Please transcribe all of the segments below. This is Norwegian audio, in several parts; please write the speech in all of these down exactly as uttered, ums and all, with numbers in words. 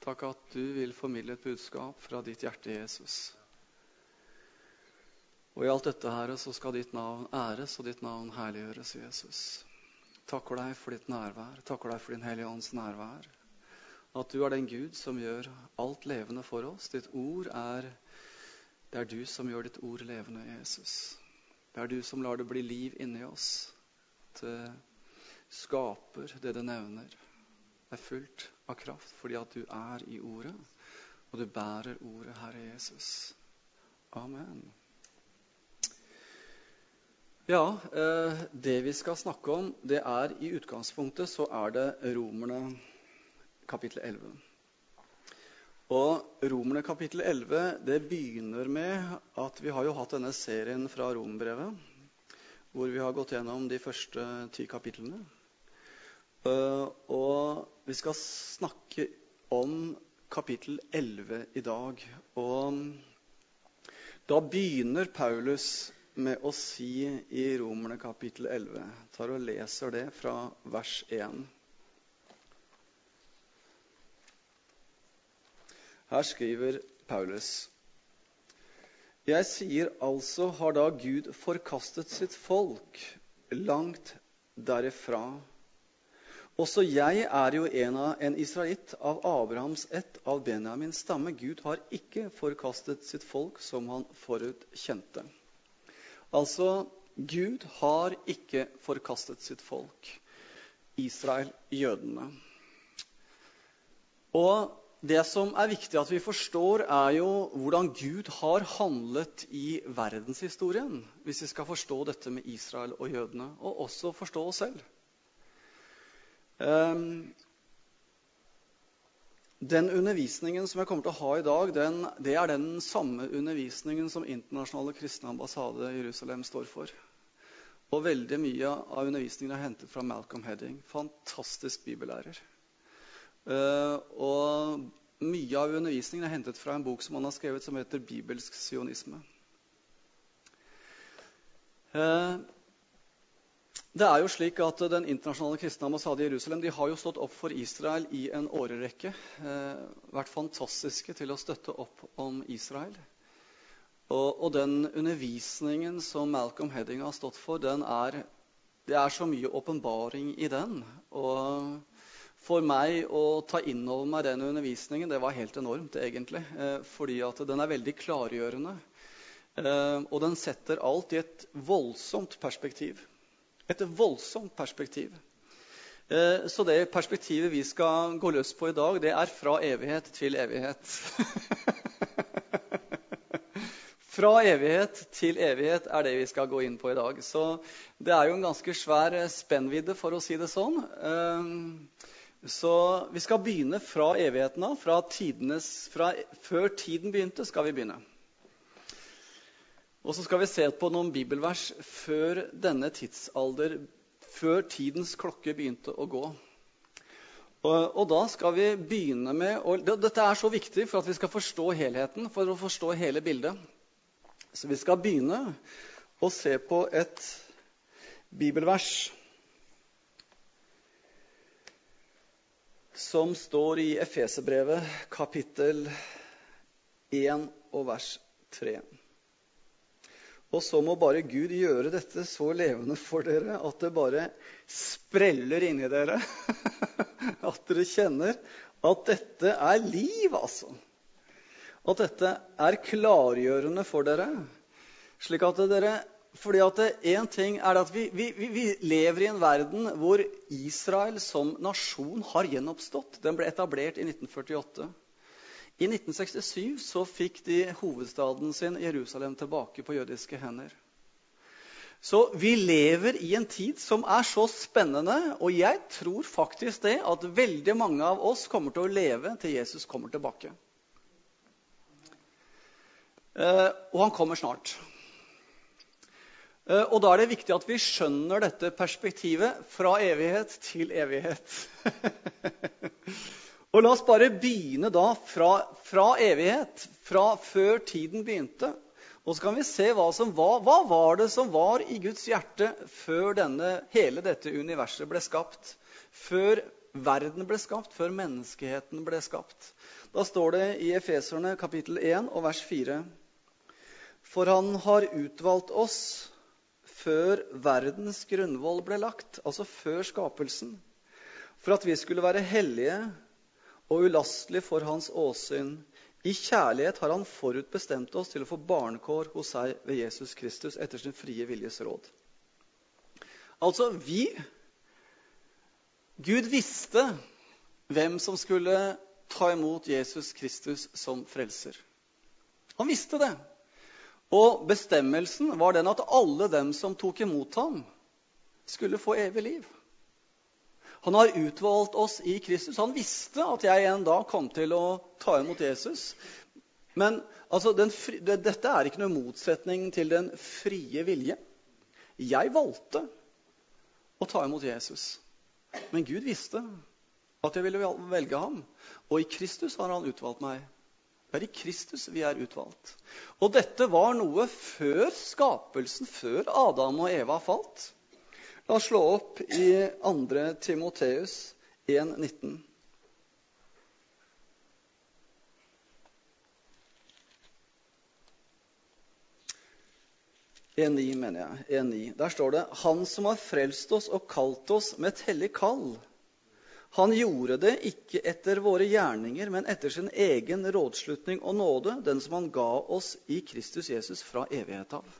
Takk at du vil formidle et budskap fra ditt hjerte, Jesus. Og i alt dette, Herre, så skal ditt navn æres og ditt navn herliggjøres, Jesus. Takker deg for ditt nærvær. Takker deg for din Hellige Ånds nærvær. At du er den Gud som gjør alt levende for oss. Ditt ord er, det er du som gjør ditt ord levende, Jesus. Det er du som lar det bli liv inni oss. Det skaper det det nevner. Det er fullt av kraft, fordi at du er i ordet, og du bærer ordet, Herre Jesus. Amen. Ja, eh, det vi skal snakke om, det er i utgangspunktet, så er det Romerne kapittel elleve. Og Romerne kapittel elleve, det begynner med at vi har jo hatt denne serien fra Rombrevet, hvor vi har gått gjennom de første ti kapitlene. Uh, og vi skal snakke om kapittel elleve i dag. Og da begynner Paulus med å si i Romerne kapittel elleve. Jeg tar og leser det fra vers én. Her skriver Paulus: Jeg sier altså, har da Gud forkastet sitt folk langt derifra. Også jeg er jo en, av, en israelitt av Abrahams ett, av Benjamins stamme. Gud har ikke forkastet sitt folk som han forut kjente. Altså, Gud har ikke forkastet sitt folk, Israel, jødene. Og det som er viktig at vi forstår, er jo hvordan Gud har handlet i verdenshistorien, hvis vi skal forstå dette med Israel og jødene, og også forstå oss selv. Um, den undervisningen som jeg kommer til å ha i dag, den, det er den samme undervisningen som Internasjonale Kristne Ambassade i Jerusalem står for. Og veldig mye av undervisningen er hentet fra Malcolm Hedding, fantastisk bibellærer. Uh, og mye av undervisningen er hentet fra en bok som han har skrevet som heter Bibelsk sionisme. Uh, Det er jo slik at Den internasjonale kristne ambassade i Jerusalem de har jo stått opp for Israel i en årrekke. Eh, vært fantastiske til å støtte opp om Israel. Og, og den undervisningen som Malcolm Hedding har stått for, den er, det er så mye åpenbaring i den. Og for meg å ta inn over meg den undervisningen, det var helt enormt egentlig. Eh, fordi at den er veldig klargjørende. Eh, og den setter alt i et voldsomt perspektiv. Et voldsomt perspektiv. Så det perspektivet vi skal gå løs på i dag, det er fra evighet til evighet. Fra evighet til evighet er det vi skal gå inn på i dag. Så det er jo en ganske svær spennvidde, for å si det sånn. Så vi skal begynne fra evigheten av, fra tidenes, fra før tiden begynte skal vi begynne. Og så skal vi se på noen bibelvers før denne tidsalder, før tidens klokke begynte å gå. Og, og da skal vi begynne med, og dette er så viktig for at vi skal forstå helheten, for å forstå hele bildet. Så vi skal begynne å se på et bibelvers som står i Efeserbrevet, kapittel én og vers tre. Og så må bare Gud gjøre dette så levende for dere at det bare spreller inn i dere. At dere kjenner at dette er liv, altså. At dette er klargjørende for dere. Slik at dere, fordi at en ting er at vi, vi, vi lever i en verden hvor Israel som nasjon har gjenoppstått. Den ble etablert i nitten førtiåtte. I nitten sekstisju så fikk de hovedstaden sin, Jerusalem, tilbake på jødiske hender. Så vi lever i en tid som er så spennende, og jeg tror faktisk det at veldig mange av oss kommer til å leve til Jesus kommer tilbake. Eh, og han kommer snart. Eh, og da er det viktig at vi skjønner dette perspektivet fra evighet til evighet. Og la oss bare begynne da fra, fra evighet, fra før tiden begynte. Og så kan vi se hva som var, hva var det som var i Guds hjerte før denne, hele dette universet ble skapt. Før verden ble skapt, før menneskeheten ble skapt. Da står det i Efeserne kapittel én og vers fire. For han har utvalgt oss før verdens grunnvoll ble lagt, altså før skapelsen, for at vi skulle være hellige og ulastelige for hans åsyn. I kjærlighet har han forutbestemt oss til å få barnekår hos seg ved Jesus Kristus etter sin frie viljes råd. Altså, vi, Gud visste hvem som skulle ta imot Jesus Kristus som frelser. Han visste det. Og bestemmelsen var den at alle dem som tok imot ham, skulle få evig liv. Han har utvalgt oss i Kristus. Han visste at jeg en dag kom til å ta imot Jesus. Men altså, den fri, det, dette er ikke noen motsetning til den frie vilje. Jeg valgte å ta imot Jesus. Men Gud visste at jeg ville velge ham. Og i Kristus har han utvalgt meg. Det er i Kristus vi er utvalgt. Og dette var noe før skapelsen, før Adam og Eva falt. La oss slå opp i andre Timoteus én nitten. én ni mener jeg. én ni. Der står det: Han som har frelst oss og kalt oss med et hellig kall. Han gjorde det ikke etter våre gjerninger, men etter sin egen rådslutning og nåde, den som han ga oss i Kristus Jesus fra evighet av.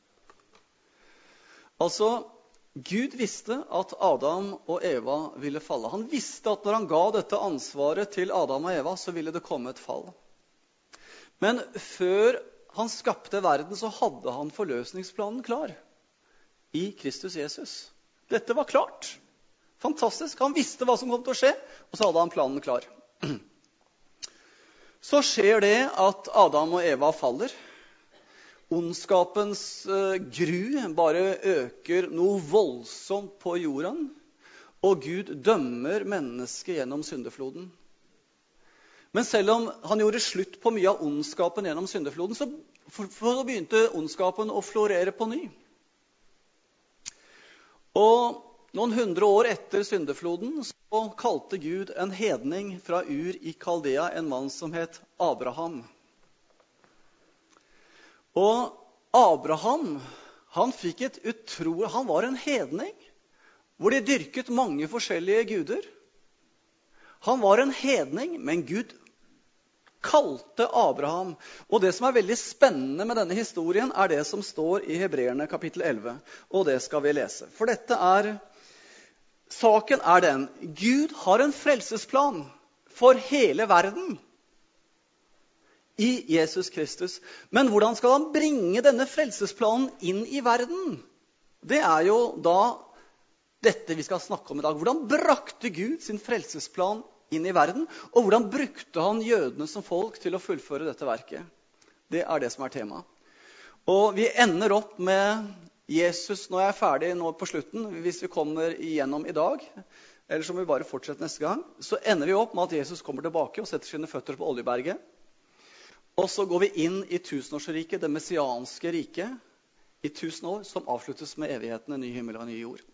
Altså, Gud visste at Adam og Eva ville falle. Han visste at når han ga dette ansvaret til Adam og Eva, så ville det komme et fall. Men før han skapte verden, så hadde han forløsningsplanen klar i Kristus Jesus. Dette var klart. Fantastisk. Han visste hva som kom til å skje, og så hadde han planen klar. Så skjer det at Adam og Eva faller. Ondskapens uh, gru bare øker noe voldsomt på jorden, og Gud dømmer mennesket gjennom syndefloden. Men selv om han gjorde slutt på mye av ondskapen gjennom syndefloden, så for, for begynte ondskapen å florere på ny. Og noen hundre år etter syndefloden så kalte Gud en hedning fra Ur i Kaldea, en mann som het Abraham. Og Abraham, han fikk et utro, han var en hedning, hvor de dyrket mange forskjellige guder. Han var en hedning, men Gud kalte Abraham. Og det som er veldig spennende med denne historien, er det som står i Hebreerne kapittel elleve. Og det skal vi lese. For dette er, saken er den, Gud har en frelsesplan for hele verden i Jesus Kristus. Men hvordan skal han bringe denne frelsesplanen inn i verden? Det er jo da dette vi skal snakke om i dag. Hvordan brakte Gud sin frelsesplan inn i verden, og hvordan brukte han jødene som folk til å fullføre dette verket? Det er det som er temaet. Og vi ender opp med Jesus, når jeg er ferdig nå på slutten, hvis vi kommer igjennom i dag, eller så må vi bare fortsette neste gang, så ender vi opp med at Jesus kommer tilbake og setter sine føtter på Oljeberget. Og så går vi inn i tusenårsriket, det messianske riket, i tusen år, som avsluttes med evigheten, en ny himmel og en ny jord.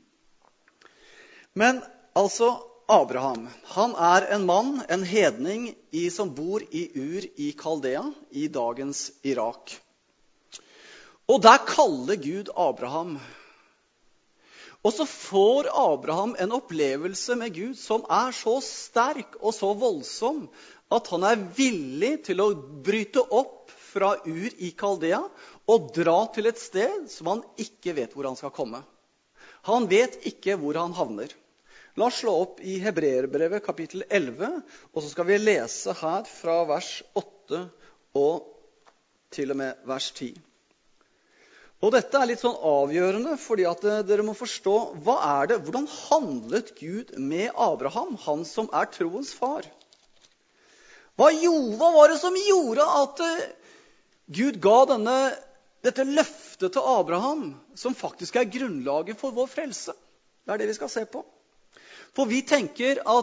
Men altså, Abraham, han er en mann, en hedning i, som bor i Ur i Kaldea, i dagens Irak. Og der kaller Gud Abraham. Og så får Abraham en opplevelse med Gud som er så sterk og så voldsom, at han er villig til å bryte opp fra Ur i Kaldea og dra til et sted som han ikke vet hvor han skal komme. Han vet ikke hvor han havner. La oss slå opp i Hebreerbrevet kapittel elleve, og så skal vi lese her fra vers åtte og til og med vers ti. Og dette er litt sånn avgjørende, fordi at dere må forstå, hva er det, hvordan handlet Gud med Abraham, han som er troens far? Hva, gjorde, hva var det som gjorde at Gud ga denne, dette løftet til Abraham, som faktisk er grunnlaget for vår frelse? Det er det vi skal se på. For vi tenker at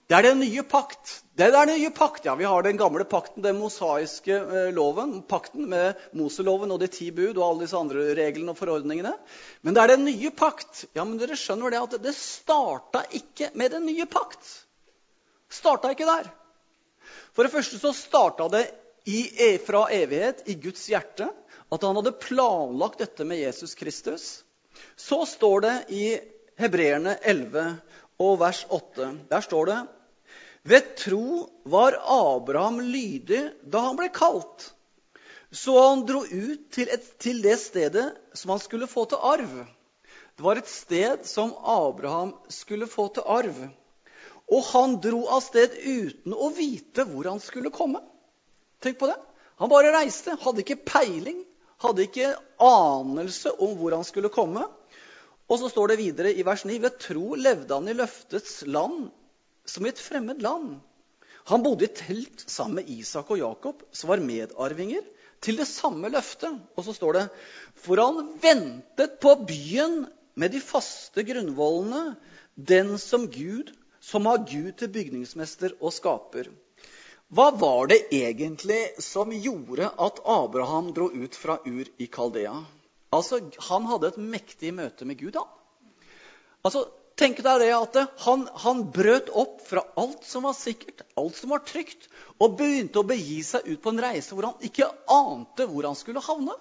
Det er den nye pakt. Det er den nye pakt. Ja, vi har den gamle pakten, den mosaiske eh, loven, pakten med Moseloven og de ti bud og alle disse andre reglene og forordningene. Men det er den nye pakt. Ja, men dere skjønner det at det startet ikke med den nye pakt. Startet ikke der. For det første så startet det i, fra evighet i Guds hjerte, at han hadde planlagt dette med Jesus Kristus. Så står det i Hebreerne elleve og vers åtte. Der står det: ved tro var Abraham lydig da han ble kalt, så han dro ut til, et, til det stedet som han skulle få til arv. Det var et sted som Abraham skulle få til arv. Og han dro av sted uten å vite hvor han skulle komme. Tenk på det. Han bare reiste, hadde ikke peiling, hadde ikke anelse om hvor han skulle komme. Og så står det videre i vers ni: ved tro levde han i løftets land som i et fremmed land. Han bodde i telt sammen med Isak og Jakob, som var medarvinger til det samme løftet. Og så står det: for han ventet på byen med de faste grunnvollene, den som Gud, som har Gud til bygningsmester og skaper. Hva var det egentlig som gjorde at Abraham dro ut fra Ur i Kaldea? Altså, han hadde et mektig møte med Gud, han. Altså, tenk deg det at han, han brøt opp fra alt som var sikkert, alt som var trygt, og begynte å begi seg ut på en reise hvor han ikke ante hvor han skulle havne.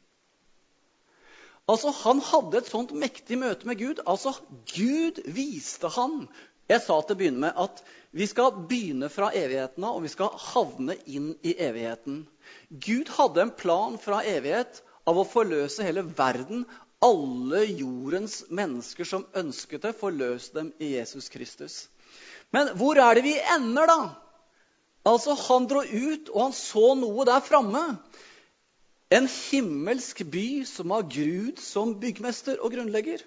Altså, han hadde et sånt mektig møte med Gud. Altså, Gud viste han. Jeg sa til å begynne med at vi skal begynne fra evigheten av, og vi skal havne inn i evigheten. Gud hadde en plan fra evighet av å forløse hele verden. Alle jordens mennesker som ønsket det, forløse dem i Jesus Kristus. Men hvor er det vi ender da? Altså, han dro ut, og han så noe der fremme. En himmelsk by som har Gud som byggmester og grunnlegger.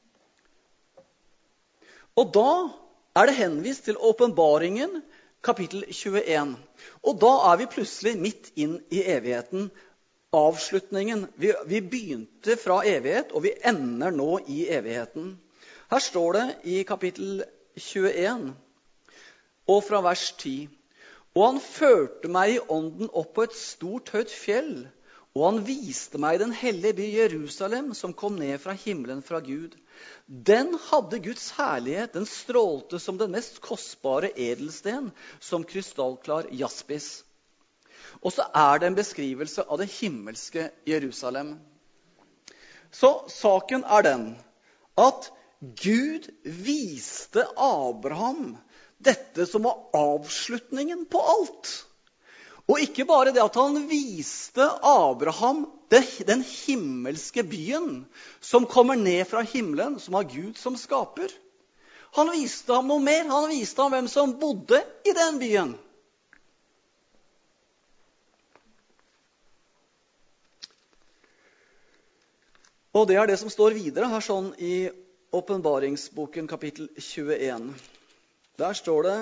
Og da er det henvist til åpenbaringen, kapittel tjueen. Og da er vi plutselig midt inn i evigheten. Avslutningen. Vi, vi begynte fra evighet, og vi ender nå i evigheten. Her står det i kapittel tjueen, og fra vers ti. Og han førte meg i ånden opp på et stort høyt fjell, og han viste meg den hellige by Jerusalem, som kom ned fra himmelen fra Gud. Den hadde Guds herlighet, den strålte som den mest kostbare edelsten, som krystallklar jaspis. Og så er det en beskrivelse av det himmelske Jerusalem. Så saken er den at Gud viste Abraham dette som var avslutningen på alt. Og ikke bare det at han viste Abraham det, den himmelske byen som kommer ned fra himmelen, som har Gud som skaper. Han viste ham noe mer. Han viste ham hvem som bodde i den byen. Og det er det som står videre her sånn i åpenbaringsboken kapittel tjueen. Der står det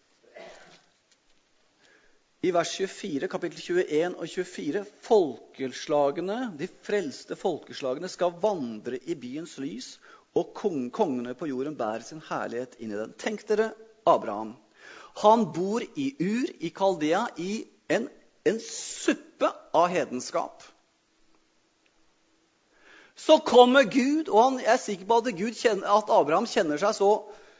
i vers tjuefire, kapittel tjueen og tjuefire, folkeslagene, de frelste folkeslagene skal vandre i byens lys, og kong, kongene på jorden bærer sin herlighet inn i den. Tenk dere Abraham. Han bor i Ur, i Kaldea, i en, en suppe av hedenskap. Så kommer Gud, og han er sikker på at, Gud kjenner, at Abraham kjenner seg så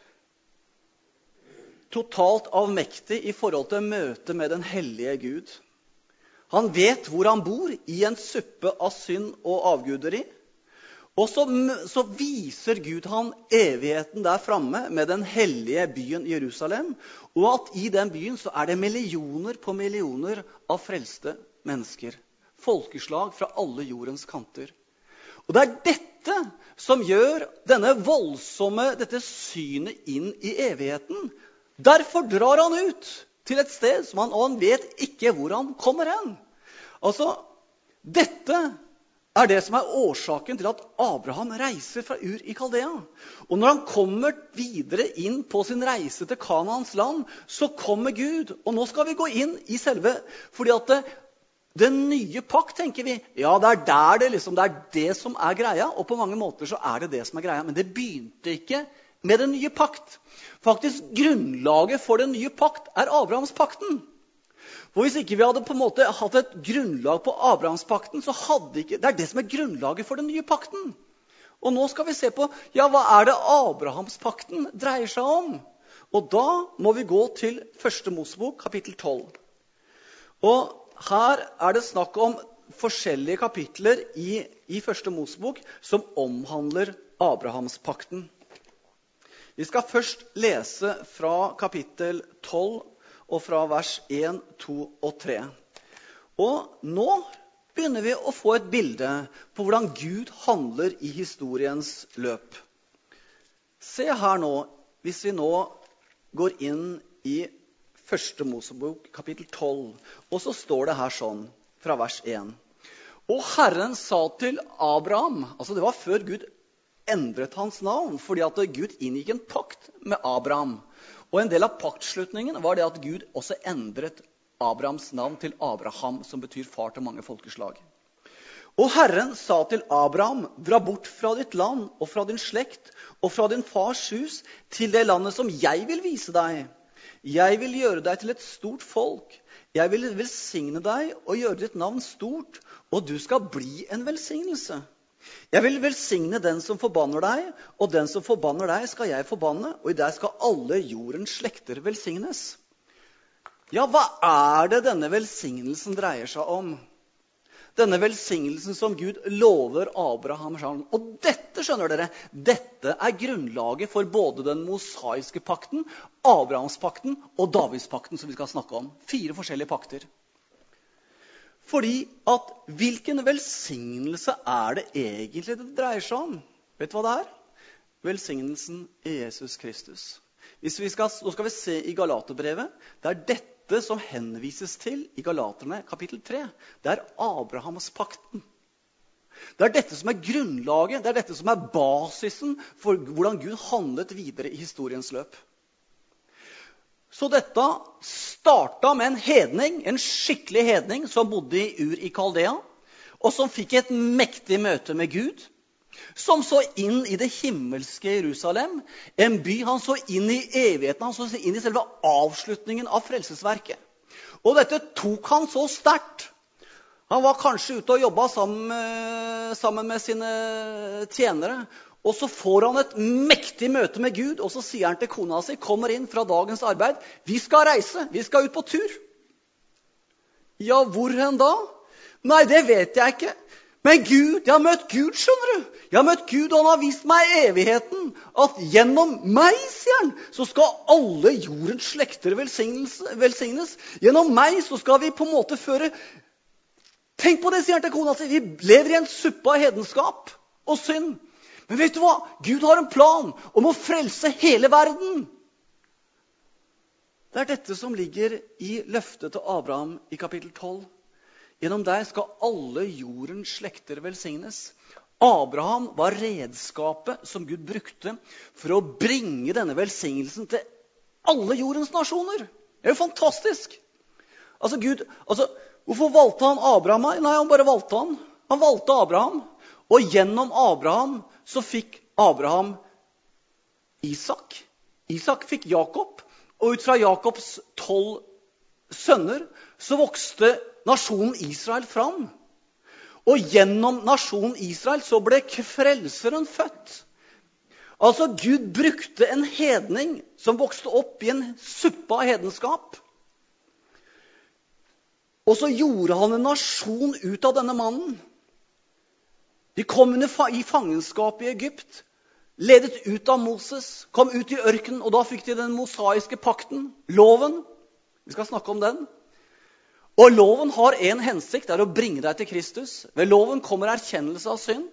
totalt avmektig i forhold til møte med den hellige Gud. Han vet hvor han bor, i en suppe av synd og avguderi. Og så, så viser Gud han evigheten der framme med den hellige byen Jerusalem, og at i den byen så er det millioner på millioner av frelste mennesker. Folkeslag fra alle jordens kanter. Og det er dette som gjør denne voldsomme, dette synet inn i evigheten. Derfor drar han ut til et sted som han, og han vet ikke hvor han kommer hen. Altså, dette er det som er årsaken til at Abraham reiser fra Ur i Kaldea. Og når han kommer videre inn på sin reise til Kanaans land, så kommer Gud. Og nå skal vi gå inn i selve, fordi at det, den nye pakt, tenker vi, ja, det er der det liksom, det er det som er greia, og på mange måter så er det det som er greia, men det begynte ikke med den nye pakt. Faktisk grunnlaget for den nye pakt er Abrahamspakten. For hvis ikke vi hadde på en måte hatt et grunnlag på Abrahamspakten, så hadde ikke, det er det som er grunnlaget for den nye pakten. Og nå skal vi se på, ja, hva er det Abrahamspakten dreier seg om? Og da må vi gå til første Mosebok, kapittel tolv. Og her er det snakk om forskjellige kapitler i, i første Mosebok som omhandler Abrahamspakten. Vi skal først lese fra kapittel tolv og fra vers en, to og tre. Og nå begynner vi å få et bilde på hvordan Gud handler i historiens løp. Se her nå, hvis vi nå går inn i første Mosebok, kapittel tolv, og så står det her sånn, fra vers en. Og Herren sa til Abraham, altså det var før Gud endret hans navn, fordi at Gud inngikk en pakt med Abraham. Og en del av paktslutningen var det at Gud også endret Abrahams navn til Abraham, som betyr far til mange folkeslag. Og Herren sa til Abraham, dra bort fra ditt land og fra din slekt og fra din fars hus til det landet som jeg vil vise deg. Jeg vil gjøre deg til et stort folk. Jeg vil velsigne deg og gjøre ditt navn stort, og du skal bli en velsignelse. Jeg vil velsigne den som forbanner deg, og den som forbanner deg skal jeg forbanne, og i deg skal alle jordens slekter velsignes. Ja, hva er det denne velsignelsen dreier seg om? Denne velsignelsen som Gud lover Abraham. Og dette, skjønner dere, dette er grunnlaget for både den mosaiske pakten, Abrahamspakten og Davidspakten, som vi skal snakke om. Fire forskjellige pakter. Fordi at hvilken velsignelse er det egentlig det dreier seg om? Vet du hva det er? Velsignelsen i Jesus Kristus. Hvis vi skal, nå skal vi se i Galaterbrevet. Det er dette som henvises til i Galaterne kapittel tre. Det er Abrahamspakten. Det er dette som er grunnlaget, det er dette som er basisen for hvordan Gud handlet videre i historiens løp. Så dette startet med en hedning, en skikkelig hedning, som bodde i Ur i Kaldea, og som fikk et mektig møte med Gud, som så inn i det himmelske Jerusalem, en by han så inn i evigheten, han så inn i selve avslutningen av frelsesverket. Og dette tok han så sterkt. Han var kanskje ute og jobbet sammen, sammen med sine tjenere, og så får han et mektig møte med Gud, og så sier han til kona si, kommer inn fra dagens arbeid, vi skal reise, vi skal ut på tur. Ja, hvor hen da? Nei, det vet jeg ikke. Men Gud, jeg har møtt Gud, skjønner du. Jeg har møtt Gud, og han har vist meg evigheten, at gjennom meg, sier han, så skal alle jordens slekter velsignes. Gjennom meg så skal vi på en måte føre. Tenk på det, sier han til kona si, vi lever i en suppe av hedenskap og synd. Men vet du hva? Gud har en plan om å frelse hele verden. Det er dette som ligger i løftet til Abraham i kapittel tolv. Gjennom deg skal alle jordens slekter velsignes. Abraham var redskapet som Gud brukte for å bringe denne velsignelsen til alle jordens nasjoner. Det er jo fantastisk. Altså Gud, altså, hvorfor valgte han Abraham? Nei, han bare valgte han. Han valgte Abraham, og gjennom Abraham så fikk Abraham Isak. Isak fikk Jakob, og ut fra Jakobs tolv sønner så vokste nasjonen Israel fram. Og gjennom nasjonen Israel så ble frelseren født. Altså Gud brukte en hedning som vokste opp i en suppe av hedenskap. Og så gjorde han en nasjon ut av denne mannen. De kom under i fangenskap i Egypt, ledet ut av Moses, kom ut i ørkenen, og da fikk de den mosaiske pakten, loven. Vi skal snakke om den. Og loven har en hensikt, det er å bringe deg til Kristus. Ved loven kommer erkjennelse av synd.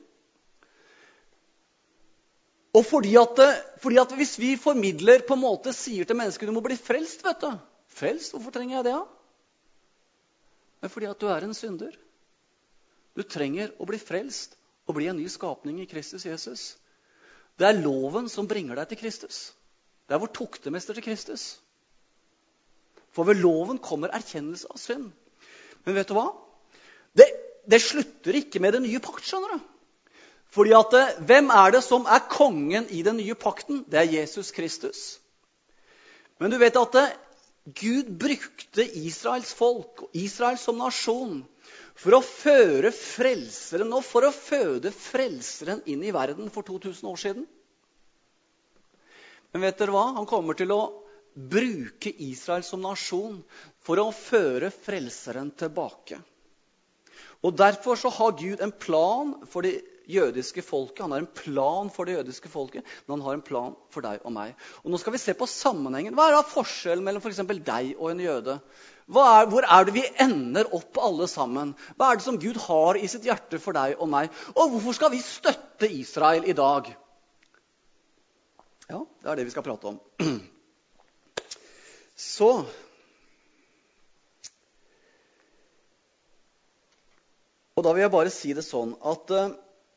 Og fordi at, fordi at hvis vi formidler på en måte, sier til mennesker, du må bli frelst, vet du. Frelst, hvorfor trenger jeg det? Ja? Det er fordi at du er en synder. Du trenger å bli frelst og bli en ny skapning i Kristus Jesus. Det er loven som bringer deg til Kristus. Det er vår tuktemester til Kristus. For ved loven kommer erkjennelse av synd. Men vet du hva? Det, det slutter ikke med det nye pakt, skjønner du. Fordi at, hvem er det som er kongen i den nye pakten? Det er Jesus Kristus. Men du vet at Gud brukte Israels folk, Israel som nasjon, for å føre frelseren og for å føde frelseren inn i verden for to tusen år siden. Men vet dere hva? Han kommer til å bruke Israel som nasjon for å føre frelseren tilbake. Og derfor så har Gud en plan for det jødiske folket. Han har en plan for det jødiske folket, men han har en plan for deg og meg. Og nå skal vi se på sammenhengen. Hva er da forskjellen mellom for eksempel deg og en jøde? Hva er, hvor er det vi ender opp alle sammen? Hva er det som Gud har i sitt hjerte for deg og meg? Og hvorfor skal vi støtte Israel i dag? Ja, det er det vi skal prate om. Så Og da vil jeg bare si det sånn at uh,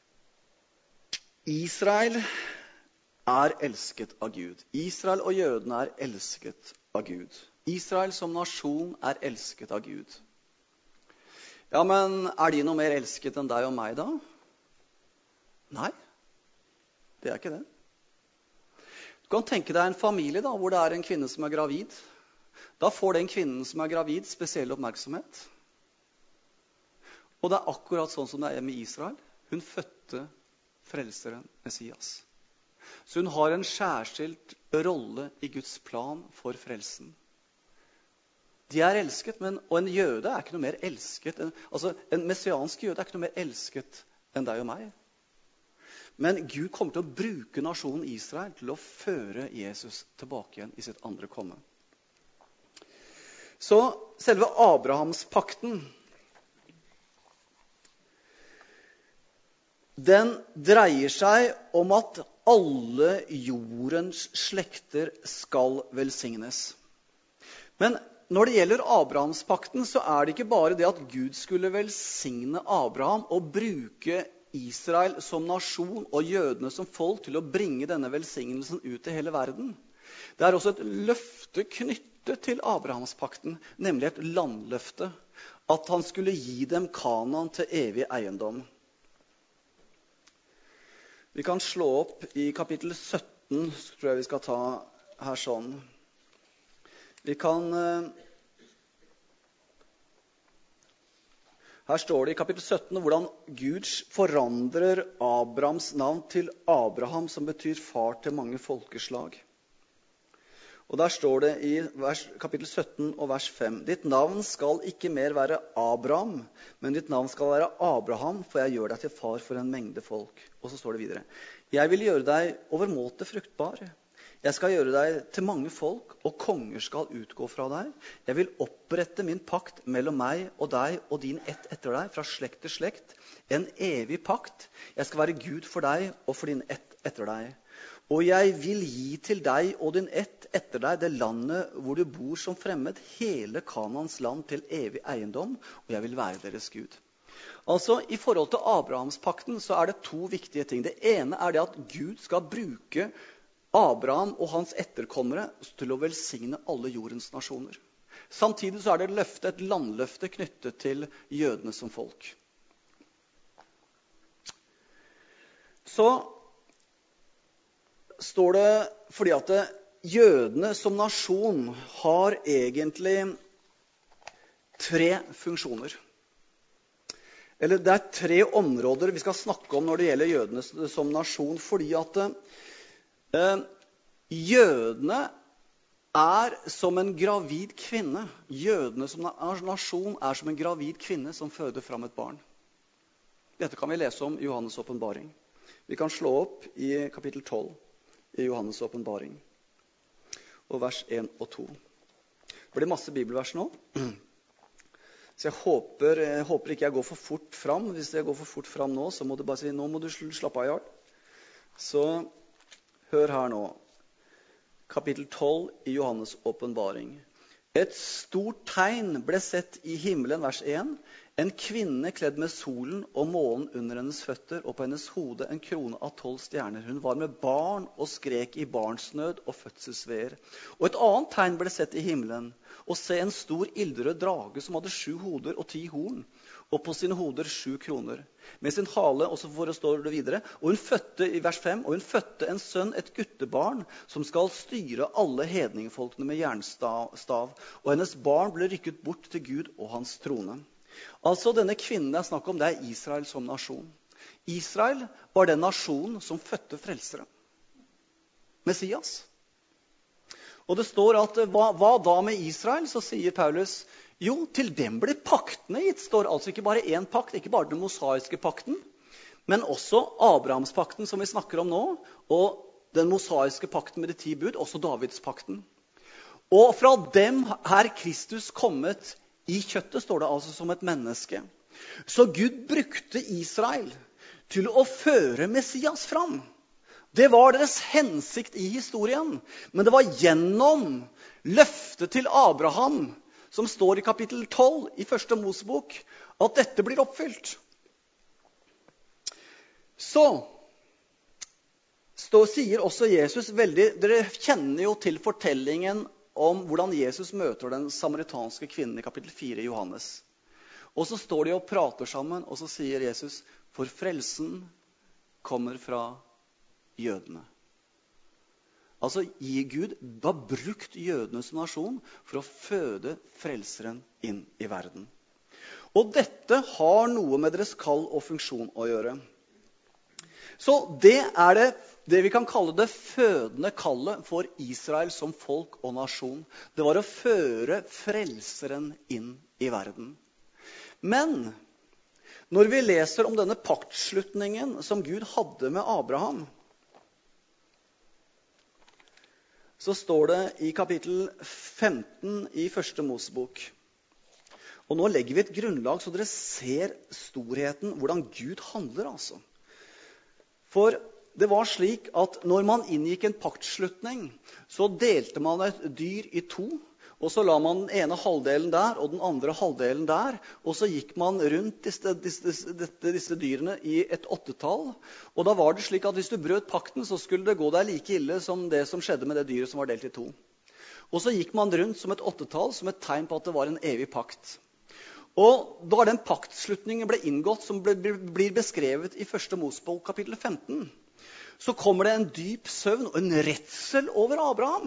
Israel er elsket av Gud. Israel og jødene er elsket av Gud. Israel som nasjon er elsket av Gud. Ja, men er de noe mer elsket enn deg og meg da? Nei, det er ikke det. Du kan tenke deg en familie da, hvor det er en kvinne som er gravid. Da får den kvinnen som er gravid spesiell oppmerksomhet. Og det er akkurat sånn som det er med Israel. Hun fødte frelseren Messias. Så hun har en særskilt rolle i Guds plan for frelsen. De er elsket, men, og en jøde er ikke noe mer elsket. En, altså, en messiansk jøde er ikke noe mer elsket enn deg og meg. Men Gud kommer til å bruke nasjonen Israel til å føre Jesus tilbake igjen i sitt andre komme. Så selve Abrahamspakten, den dreier seg om at alle jordens slekter skal velsignes. Men når det gjelder Abrahamspakten, så er det ikke bare det at Gud skulle velsigne Abraham og bruke Israel som nasjon og jødene som folk til å bringe denne velsignelsen ut til hele verden. Det er også et løfte knyttet til Abrahamspakten, nemlig et landløfte, at han skulle gi dem Kanaan til evig eiendom. Vi kan slå opp i kapittel sytten, tror jeg vi skal ta her sånn. Vi kan... Her står det i kapittel sytten hvordan Gud forandrer Abrahams navn til Abraham, som betyr far til mange folkeslag. Og der står det i vers, kapittel sytten og vers fem. Ditt navn skal ikke mer være Abraham, men ditt navn skal være Abraham, for jeg gjør deg til far for en mengde folk. Og så står det videre. Jeg vil gjøre deg overmåte fruktbar. Jeg skal gjøre deg til mange folk, og konger skal utgå fra deg. Jeg vil opprette min pakt mellom meg og deg og din ett etter deg, fra slekt til slekt. En evig pakt. Jeg skal være Gud for deg og for din ett etter deg. Og jeg vil gi til deg og din ett etter deg det landet hvor du bor som fremmed, hele Kanaans land til evig eiendom, og jeg vil være deres Gud. Altså, i forhold til Abrahamspakten så er det to viktige ting. Det ene er det at Gud skal bruke Abraham og hans etterkommere til å velsigne alle jordens nasjoner. Samtidig så er det et løfte, et landløfte knyttet til jødene som folk. Så står det fordi at jødene som nasjon har egentlig tre funksjoner. Eller det er tre områder vi skal snakke om når det gjelder jødene som nasjon, fordi at eh, jødene er som en gravid kvinne. Jødene som nasjon er som en gravid kvinne som føder fram et barn. Dette kan vi lese om i Johannes åpenbaring. Vi kan slå opp i kapittel tolv. I Johannes åpenbaring, og vers én og to. Det blir masse bibelvers nå, så jeg håper, jeg håper ikke jeg går for fort fram. Hvis jeg går for fort fram nå, så må du bare si, nå må du slappe av, Jarl. Så hør her nå. Kapittel tolv i Johannes åpenbaring. Et stort tegn ble sett i himmelen, vers én. En kvinne kledd med solen og månen under hennes føtter, og på hennes hode en krone av tolv stjerner. Hun var med barn og skrek i barnsnød og fødselsveer. Og et annet tegn ble sett i himmelen, og se en stor ildrød drage som hadde sju hoder og ti horn, og på sine hoder sju kroner. Med sin hale, og så forestår det videre, og hun fødte, i vers fem, og hun fødte en sønn, et guttebarn, som skal styre alle hedningfolkene med jernstav, og hennes barn ble rykket bort til Gud og hans trone. Altså denne kvinnen det er snakk om, det er Israel som nasjon. Israel var den nasjonen som fødte frelsere. Messias. Og det står at, hva, hva da med Israel? Så sier Paulus, jo, til dem ble paktene gitt. Står altså ikke bare én pakt, ikke bare den mosaiske pakten, men også Abrahamspakten som vi snakker om nå, og den mosaiske pakten med de ti bud, også Davidspakten. Og fra dem er Kristus kommet i kjøttet, står det altså, som et menneske. Så Gud brukte Israel til å føre Messias fram. Det var deres hensikt i historien. Men det var gjennom løftet til Abraham, som står i kapittel tolv i første Mosebok, at dette blir oppfylt. Så stå, sier også Jesus veldig, dere kjenner jo til fortellingen om hvordan Jesus møter den samaritanske kvinnen i kapittel fire i Johannes. Og så står de og prater sammen, og så sier Jesus, for frelsen kommer fra jødene. Altså, Gud har brukt jødene som nasjon for å føde frelseren inn i verden. Og dette har noe med deres kall og funksjon å gjøre. Så det er det, det vi kan kalle det fødende kallet for Israel som folk og nasjon. Det var å føre frelseren inn i verden. Men når vi leser om denne paktslutningen som Gud hadde med Abraham, så står det i kapittel femten i første Mosebok. Og nå legger vi et grunnlag så dere ser storheten, hvordan Gud handler altså. For det var slik at når man inngikk en paktslutning, så delte man et dyr i to, og så la man den ene halvdelen der og den andre halvdelen der, og så gikk man rundt disse, disse, disse, disse dyrene i et åttetall. Og da var det slik at hvis du brøt pakten, så skulle det gå deg like ille som det som skjedde med det dyret som var delt i to. Og så gikk man rundt som et åttetall, som et tegn på at det var en evig pakt. Og da den paktslutningen ble inngått, som ble, blir beskrevet i første Mosebok kapittel femten, så kommer det en dyp søvn og en redsel over Abraham.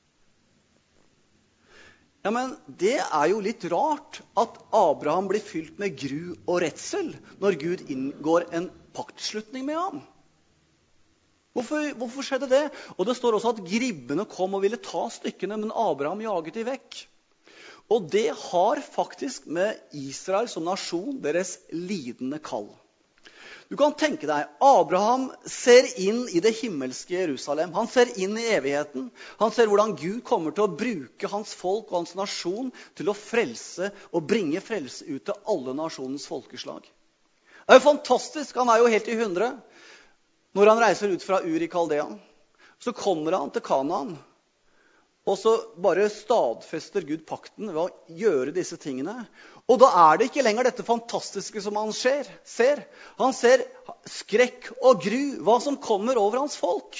Ja, men det er jo litt rart at Abraham blir fylt med gru og redsel når Gud inngår en paktslutning med ham. Hvorfor, hvorfor skjedde det? Og det står også at gribbene kom og ville ta stykkene, men Abraham jaget de vekk. Og det har faktisk med Israel som nasjon deres lidende kall. Du kan tenke deg, Abraham ser inn i det himmelske Jerusalem. Han ser inn i evigheten. Han ser hvordan Gud kommer til å bruke hans folk og hans nasjon til å frelse og bringe frelse ut til alle nasjonens folkeslag. Det er jo fantastisk. Han er jo helt i hundre. Når han reiser ut fra Ur i Kaldea, så kommer han til Kanaan. Og så bare stadfester Gud pakten ved å gjøre disse tingene. Og da er det ikke lenger dette fantastiske som han ser. ser. Han ser skrekk og gru, hva som kommer over hans folk.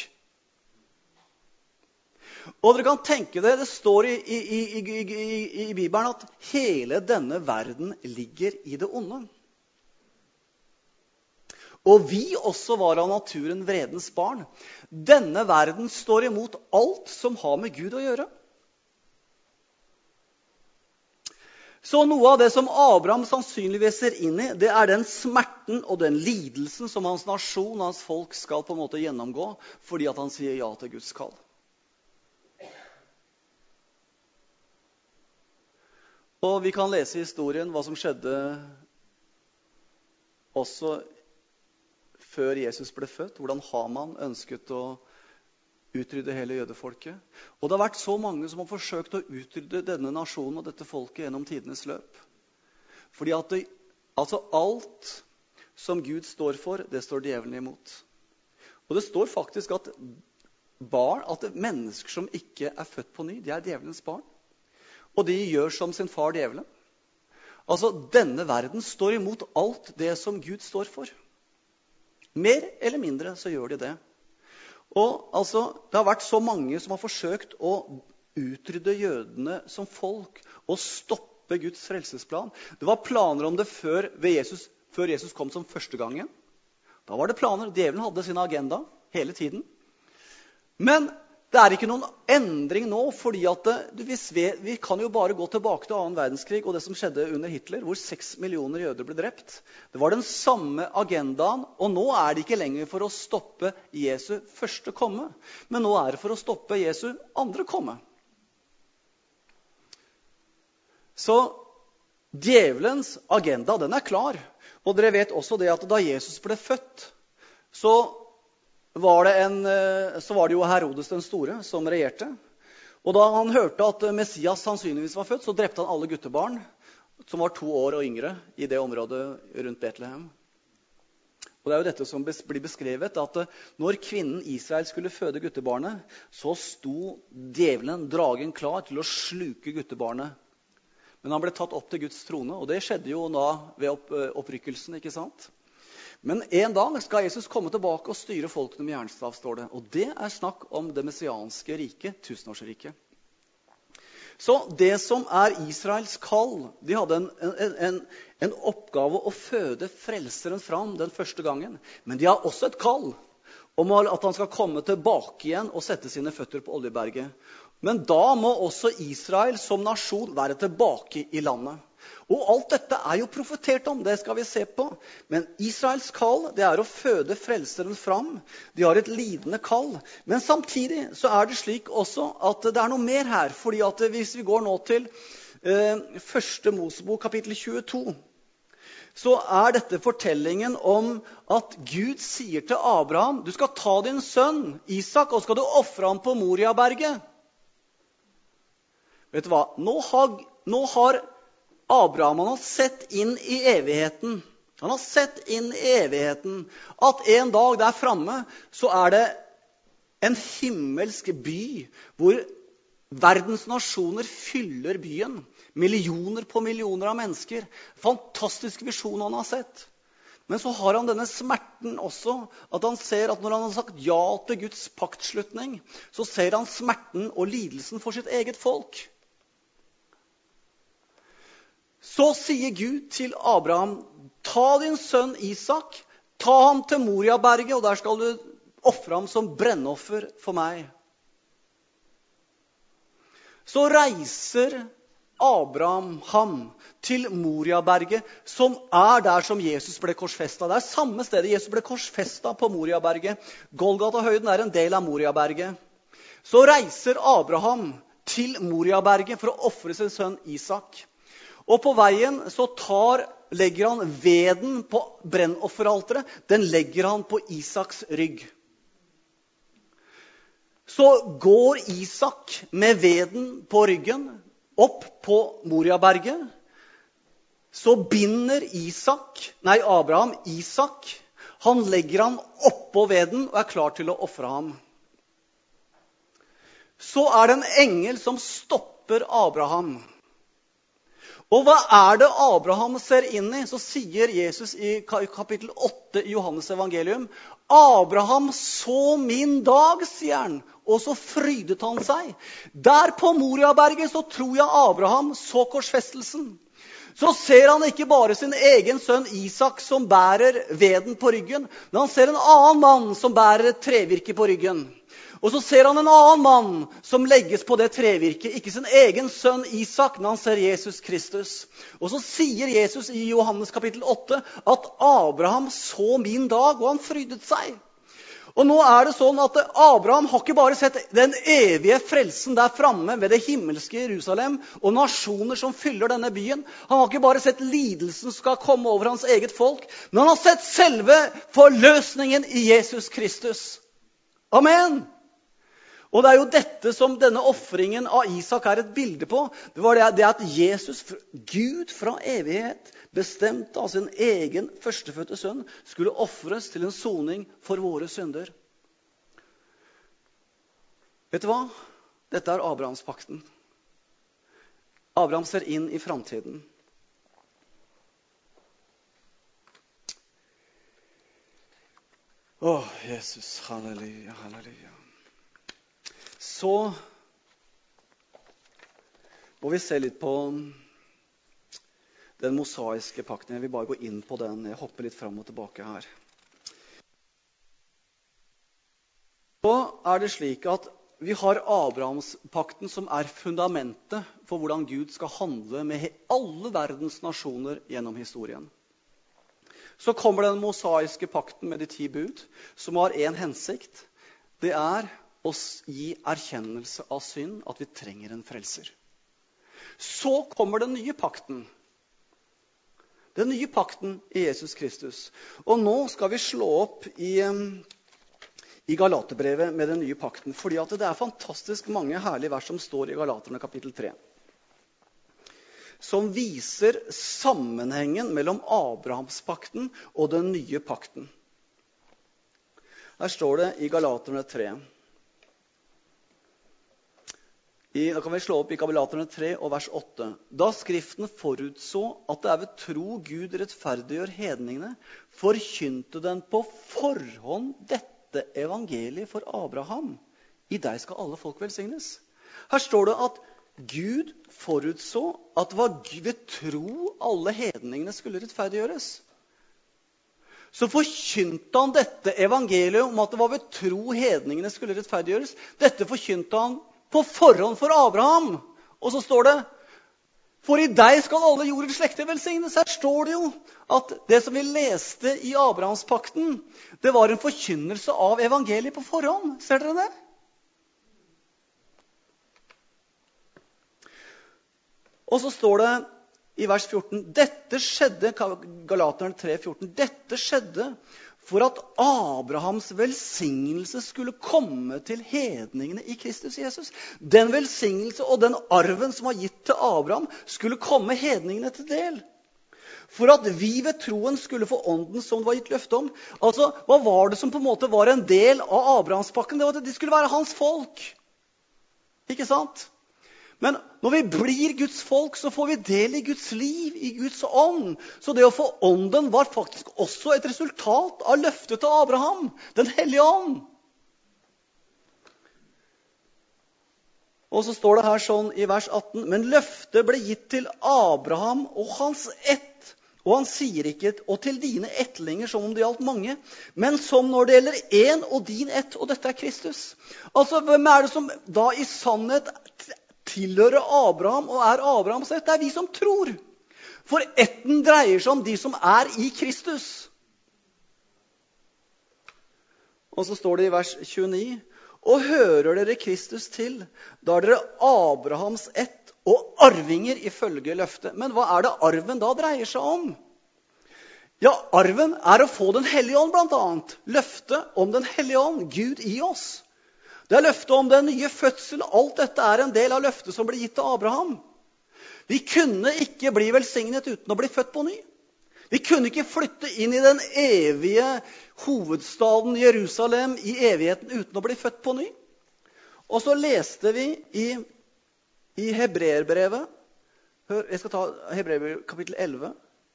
Og dere kan tenke det, det står i, i, i, i, i, i Bibelen at hele denne verden ligger i det onde. Og vi også var av naturen vredens barn. Denne verden står imot alt som har med Gud å gjøre. Så noe av det som Abraham sannsynligvis ser inn i, det er den smerten og den lidelsen som hans nasjon, hans folk skal på en måte gjennomgå, fordi at han sier ja til Guds kall. Og vi kan lese i historien hva som skjedde også før Jesus ble født, hvordan Haman ønsket å utrydde hele jødefolket. Og det har vært så mange som har forsøkt å utrydde denne nasjonen og dette folket gjennom tidenes løp. Fordi at det, altså alt som Gud står for, det står djevelen imot. Og det står faktisk at barn, at mennesker som ikke er født på ny, de er djevelens barn. Og de gjør som sin far djevelen. Altså, denne verden står imot alt det som Gud står for. Mer eller mindre så gjør de det. Og altså, det har vært så mange som har forsøkt å utrydde jødene som folk og stoppe Guds frelsesplan. Det var planer om det før, ved Jesus, før Jesus kom som første gangen. Da var det planer. Djevelen hadde sin agenda hele tiden. Men det er ikke noen endring nå, fordi at det, vi, vi kan jo bare gå tilbake til annen verdenskrig og det som skjedde under Hitler, hvor seks millioner jøder ble drept. Det var den samme agendaen, og nå er det ikke lenger for å stoppe Jesu første komme, men nå er det for å stoppe Jesu andre komme. Så djevelens agenda, den er klar. Og dere vet også det at da Jesus ble født, så var det, en, så var det jo Herodes den store som regjerte. Og da han hørte at Messias sannsynligvis var født, så drepte han alle guttebarn som var to år og yngre i det området rundt Betlehem. Og det er jo dette som blir beskrevet, at når kvinnen Israel skulle føde guttebarnet, så sto djevelen, dragen, klar til å sluke guttebarnet. Men han ble tatt opp til Guds trone, og det skjedde jo da ved opp, opprykkelsen, ikke sant? Men en dag skal Jesus komme tilbake og styre folkene med jernstav, står det. Og det er snakk om det messianske riket, tusenårsriket. Så det som er Israels kall, de hadde en, en, en, en oppgave å føde frelseren fram den første gangen. Men de har også et kall om at han skal komme tilbake igjen og sette sine føtter på Oljeberget. Men da må også Israel som nasjon være tilbake i landet. Og alt dette er jo profetert om, det skal vi se på. Men Israels kall, det er å føde frelseren fram. De har et lidende kall. Men samtidig så er det slik også at det er noe mer her. Fordi at hvis vi går nå til eh, første Mosebok kapittel tjueto, så er dette fortellingen om at Gud sier til Abraham, du skal ta din sønn Isak, og skal du offre ham på Moriaberget. Vet du hva? Nå har, nå har Abraham han har sett inn i evigheten. Han har sett inn i evigheten at en dag der framme så er det en himmelsk by hvor verdens nasjoner fyller byen. Millioner på millioner av mennesker. Fantastisk visjon han har sett. Men så har han denne smerten også, at han ser at når han har sagt ja til Guds paktslutning, så ser han smerten og lidelsen for sitt eget folk. Så sier Gud til Abraham, ta din sønn Isak, ta ham til Moriaberget, og der skal du offre ham som brennoffer for meg. Så reiser Abraham ham til Moriaberget, som er der som Jesus ble korsfestet. Det er samme stedet Jesus ble korsfestet på Moriaberget. Golgata-høyden er en del av Moriaberget. Så reiser Abraham til Moriaberget for å offre sin sønn Isak. Og på veien så tar, legger han veden på brennofferalteret. Den legger han på Isaks rygg. Så går Isak med veden på ryggen opp på Moriaberget. Så binder Isak, nei Abraham, Isak. Han legger han oppå veden og er klar til å offre ham. Så er det en engel som stopper Abraham. Og hva er det Abraham ser inn i? Så sier Jesus i kapittel åtte i Johannes evangelium, Abraham så min dag, sier han, og så frydet han seg. Der på Moriaberget så tror jeg Abraham så korsfestelsen. Så ser han ikke bare sin egen sønn Isak som bærer veden på ryggen, men han ser en annen mann som bærer et trevirke på ryggen. Og så ser han en annen mann som legges på det trevirket, ikke sin egen sønn Isak, men han ser Jesus Kristus. Og så sier Jesus i Johannes kapittel åtte at Abraham så min dag, og han frydet seg. Og nå er det sånn at Abraham har ikke bare sett den evige frelsen der framme ved det himmelske Jerusalem, og nasjoner som fyller denne byen. Han har ikke bare sett lidelsen som skal komme over hans eget folk, men han har sett selve forløsningen i Jesus Kristus. Amen! Og det er jo dette som denne offringen av Isak er et bilde på. Det var det, det at Jesus, Gud fra evighet, bestemte av sin egen førstefødte sønn, skulle offres til en soning for våre synder. Vet du hva? Dette er Abrahamspakten. Abraham ser inn i fremtiden. Å, Jesus, halleluja, halleluja. Så må vi se litt på den mosaiske pakten. Jeg vil bare gå inn på den. Jeg hopper litt fram og tilbake her. Så er det slik at vi har Abrahamspakten som er fundamentet for hvordan Gud skal handle med alle verdens nasjoner gjennom historien. Så kommer den mosaiske pakten med de ti bud, som har en hensikt. Det er å gi erkjennelse av synd, at vi trenger en frelser. Så kommer den nye pakten. Den nye pakten i Jesus Kristus. Og nå skal vi slå opp i, i Galaterbrevet med den nye pakten, fordi at det er fantastisk mange herlige vers som står i Galaterne kapittel tre. Som viser sammenhengen mellom Abrahamspakten og den nye pakten. Her står det i Galaterne tre. I, da kan vi slå opp i Galaterne tre og vers åtte. Da Skriften forutså at det er ved tro Gud rettferdiggjør hedningene, forkynte den på forhånd dette evangeliet for Abraham. I deg skal alle folk velsignes. Her står det at Gud forutså at det var ved tro alle hedningene skulle rettferdiggjøres. Så forkynte han dette evangeliet om at det var ved tro hedningene skulle rettferdiggjøres. Dette forkynte han på forhånd for Abraham. Og så står det, for i deg skal alle jordens slekter velsignes. Her står det jo at det som vi leste i Abrahamspakten, det var en forkynnelse av evangeliet på forhånd. Ser dere det? Og så står det i vers fjorten, dette skjedde, Galaterne tre fjorten, dette skjedde for at Abrahams velsignelse skulle komme til hedningene i Kristus Jesus. Den velsignelse og den arven som var gitt til Abraham skulle komme hedningene til del. For at vi ved troen skulle få ånden som det var gitt løfte om. Altså, hva var det som på en måte var en del av Abrahamspakken? Det var at de skulle være hans folk. Ikke sant? Men når vi blir Guds folk, så får vi del i Guds liv, i Guds ånd. Så det å få ånden var faktisk også et resultat av løftet til Abraham, den hellige ånd. Og så står det her sånn i vers atten, men løftet ble gitt til Abraham og hans ett. Og han sier ikke, og til dine ettlinger som om det gjaldt mange, men som når det gjelder en og din ett, og dette er Kristus. Altså, hvem er det som da i sannhet tilhører Abraham og er Abrahams ett? Det er vi som tror. For etten dreier seg om de som er i Kristus. Og så står det i vers tjueni, og hører dere Kristus til, da er dere Abrahams ett og arvinger ifølge løftet. Men hva er det arven da dreier seg om? Ja, arven er å få den hellige ånd blant annet. Løftet om den hellige ånd, Gud i oss. Det er løftet om den nye fødsel. Alt dette er en del av løftet som ble gitt til Abraham. Vi kunne ikke bli velsignet uten å bli født på ny. Vi kunne ikke flytte inn i den evige hovedstaden Jerusalem i evigheten uten å bli født på ny. Og så leste vi i, i Hebreerbrevet. Hør, jeg skal ta Hebreerbrevet kapittel elleve.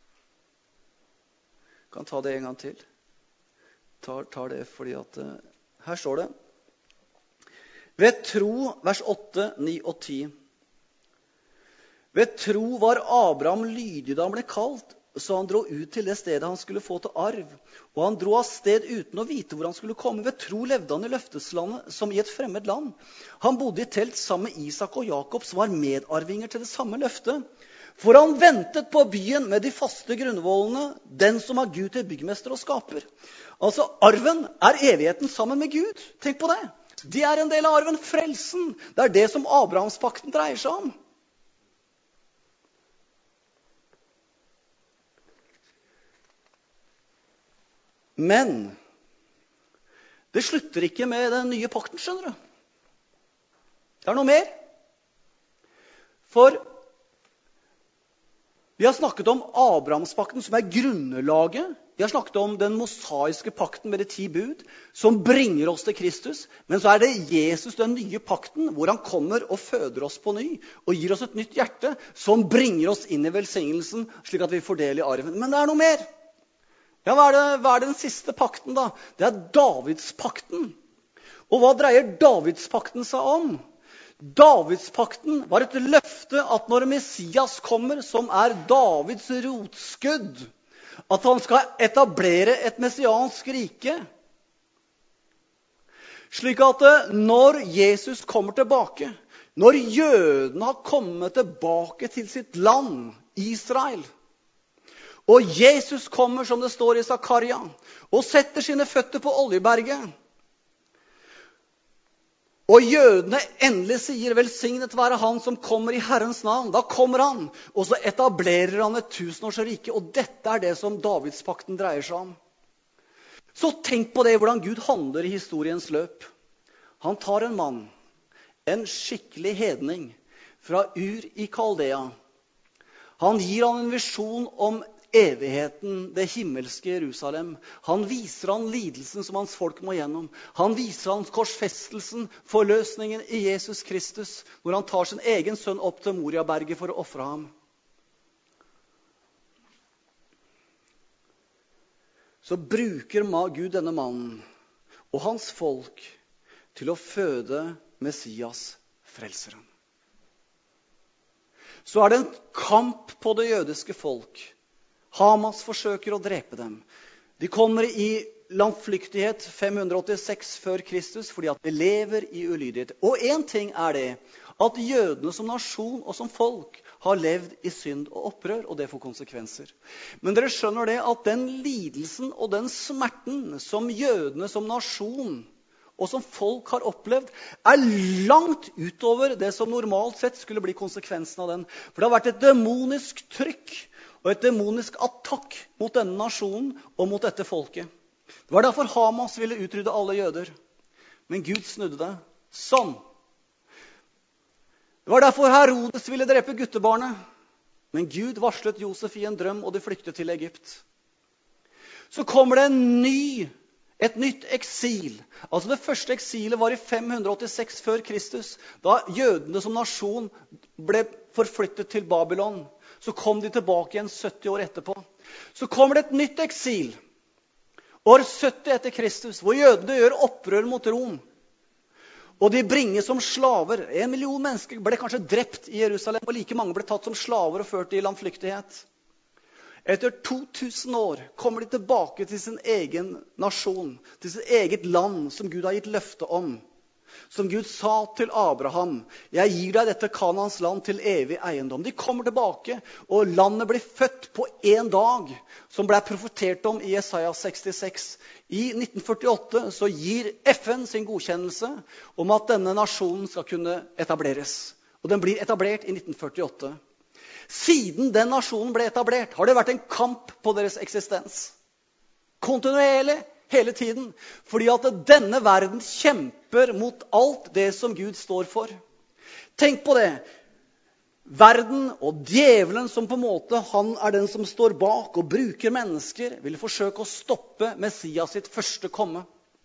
Jeg kan ta det en gang til. Tar, tar det fordi at uh, her står det. Ved tro, vers åtte, ni og ti. Ved tro var Abraham lydig da han ble kalt, så han dro ut til det stedet han skulle få til arv. Og han dro av sted uten å vite hvor han skulle komme. Ved tro levde han i løfteslandet som i et fremmed land. Han bodde i telt sammen med Isak og Jakob, som var medarvinger til det samme løftet. For han ventet på byen med de faste grunnvollene, den som er Gud til byggmester og skaper. Altså, arven er evigheten sammen med Gud. Tenk på det. Det er en del av arven, frelsen. Det er det som Abrahamspakten dreier seg om. Men det slutter ikke med den nye pakten, skjønner du. Det er noe mer. For vi har snakket om Abrahamspakten, som er grunnlaget. Vi har snakket om den mosaiske pakten med de ti bud, som bringer oss til Kristus. Men så er det Jesus, den nye pakten, hvor han kommer og føder oss på ny, og gir oss et nytt hjerte, som bringer oss inn i velsignelsen, slik at vi får del i arven. Men det er noe mer. Ja, hva er, det, hva er den siste pakten da? Det er Davidspakten. Og hva dreier Davidspakten seg om? Davidspakten var et løfte at når Messias kommer, som er Davids rotskudd, at han skal etablere et messiansk rike. Slik at når Jesus kommer tilbake, når jødene har kommet tilbake til sitt land, Israel, og Jesus kommer, som det står i Zakaria, og setter sine føtter på Oljeberget, og jødene endelig sier, velsignet være han som kommer i Herrens navn. Da kommer han, og så etablerer han et tusenårsrike, og dette er det som Davidspakten dreier seg om. Så tenk på det, hvordan Gud handler i historiens løp. Han tar en mann, en skikkelig hedning, fra Ur i Kaldea. Han gir han en visjon om evigheten, det himmelske Jerusalem. Han viser han lidelsen som hans folk må gjennom. Han viser han korsfestelsen, forløsningen i Jesus Kristus, hvor han tar sin egen sønn opp til Moriaberget for å ofre ham. Så bruker Gud denne mannen og hans folk til å føde Messias, frelseren. Så er det en kamp på det jødiske folk. Hamas forsøker å drepe dem. De kommer i landflyktighet fem hundre åttiseks før Kristus, fordi at de lever i ulydighet. Og en ting er det, at jødene som nasjon og som folk har levd i synd og opprør, og det får konsekvenser. Men dere skjønner det, at den lidelsen og den smerten som jødene som nasjon og som folk har opplevd, er langt utover det som normalt sett skulle bli konsekvensen av den. For det har vært et demonisk trykk og et demonisk attakk mot denne nasjonen og mot dette folket. Det var derfor Hamas ville utrydde alle jøder. Men Gud snudde det. Sånn. Det var derfor Herodes ville drepe guttebarnet. Men Gud varslet Josef i en drøm, og de flyktet til Egypt. Så kommer det en ny, et nytt eksil. Altså det første eksilet var i fem hundre åttiseks før Kristus, da jødene som nasjon ble forflyttet til Babylon. Så kom de tilbake igjen sytti år etterpå. Så kommer det et nytt eksil, år sytti etter Kristus, hvor jødene gjør opprør mot Rom. Og de bringes som slaver. En million mennesker ble kanskje drept i Jerusalem, og like mange ble tatt som slaver og ført i landflyktighet. Etter to tusen år kommer de tilbake til sin egen nasjon, til sitt eget land som Gud har gitt løfte om. Som Gud sa til Abraham, jeg gir deg dette Kanaans land til evig eiendom. De kommer tilbake, og landet blir født på en dag, som ble profetert om i Jesaja sekstiseks. I nitten førtiåtte så gir F N sin godkjennelse om at denne nasjonen skal kunne etableres. Og den blir etablert i nitten førtiåtte. Siden den nasjonen ble etablert, har det vært en kamp på deres eksistens. Kontinuerlig. Hele tiden, fordi at denne verden kjemper mot alt det som Gud står for. Tenk på det. Verden og djevelen som på en måte, han er den som står bak og bruker mennesker, vil forsøke å stoppe Messias sitt første komme.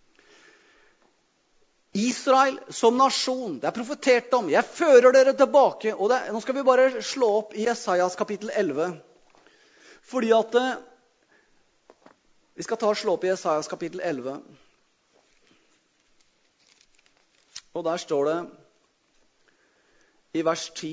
Israel som nasjon, det er profetert om, jeg fører dere tilbake, og det, nå skal vi bare slå opp i Jesajas kapittel elleve, fordi at vi skal ta og slå opp i Jesajas kapittel elleve. Og der står det i vers ti.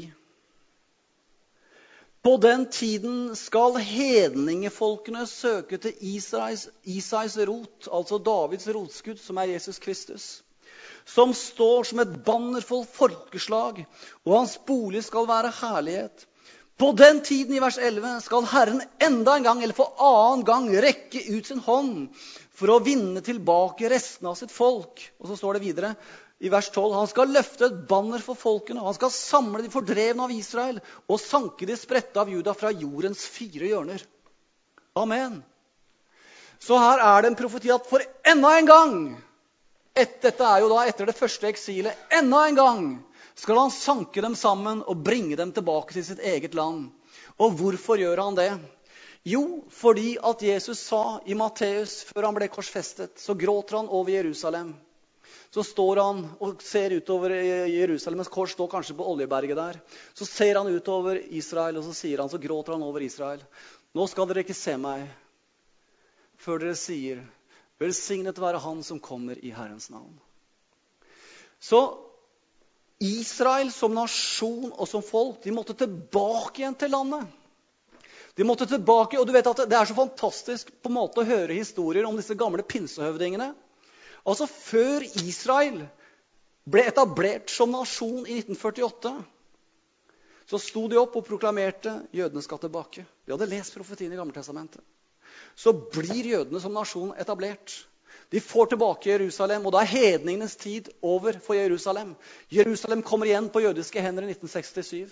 På den tiden skal hedningefolkene søke til Isais, Isais rot, altså Davids rotskudd, som er Jesus Kristus, som står som et banner for folkeslag, og hans bolig skal være herlighet. På den tiden, i vers elleve, skal Herren enda en gang, eller for annen gang, rekke ut sin hånd for å vinne tilbake resten av sitt folk. Og så står det videre i vers tolv, han skal løfte et banner for folkene, og han skal samle de fordrevne av Israel, og sanke de spredte av Juda fra jordens fire hjørner. Amen. Så her er det en profeti at for enda en gang, et, dette er jo da etter det første eksilet, enda en gang, skal han sanke dem sammen og bringe dem tilbake til sitt eget land. Og hvorfor gjør han det? Jo, fordi at Jesus sa i Matteus, før han ble korsfestet, så gråter han over Jerusalem. Så står han og ser utover Jerusalems kors, står kanskje på Oljeberget der. Så ser han utover Israel, og så sier han, så gråter han over Israel. Nå skal dere ikke se meg. før dere sier, velsignet være han som kommer i Herrens navn. Så Israel som nasjon og som folk, de måtte tilbake igjen til landet. De måtte tilbake, og du vet at det er så fantastisk på en måte å høre historier om disse gamle pinsehøvdingene. Altså før Israel ble etablert som nasjon i nitten førtiåtte, så sto de opp og proklamerte jødene skal tilbake. De hadde lest profetien i Gammeltestamentet. Så blir jødene som nasjon etablert. De får tilbake Jerusalem, og da er hedningenes tid over for Jerusalem. Jerusalem kommer igjen på jødiske hender i nitten sekstisju.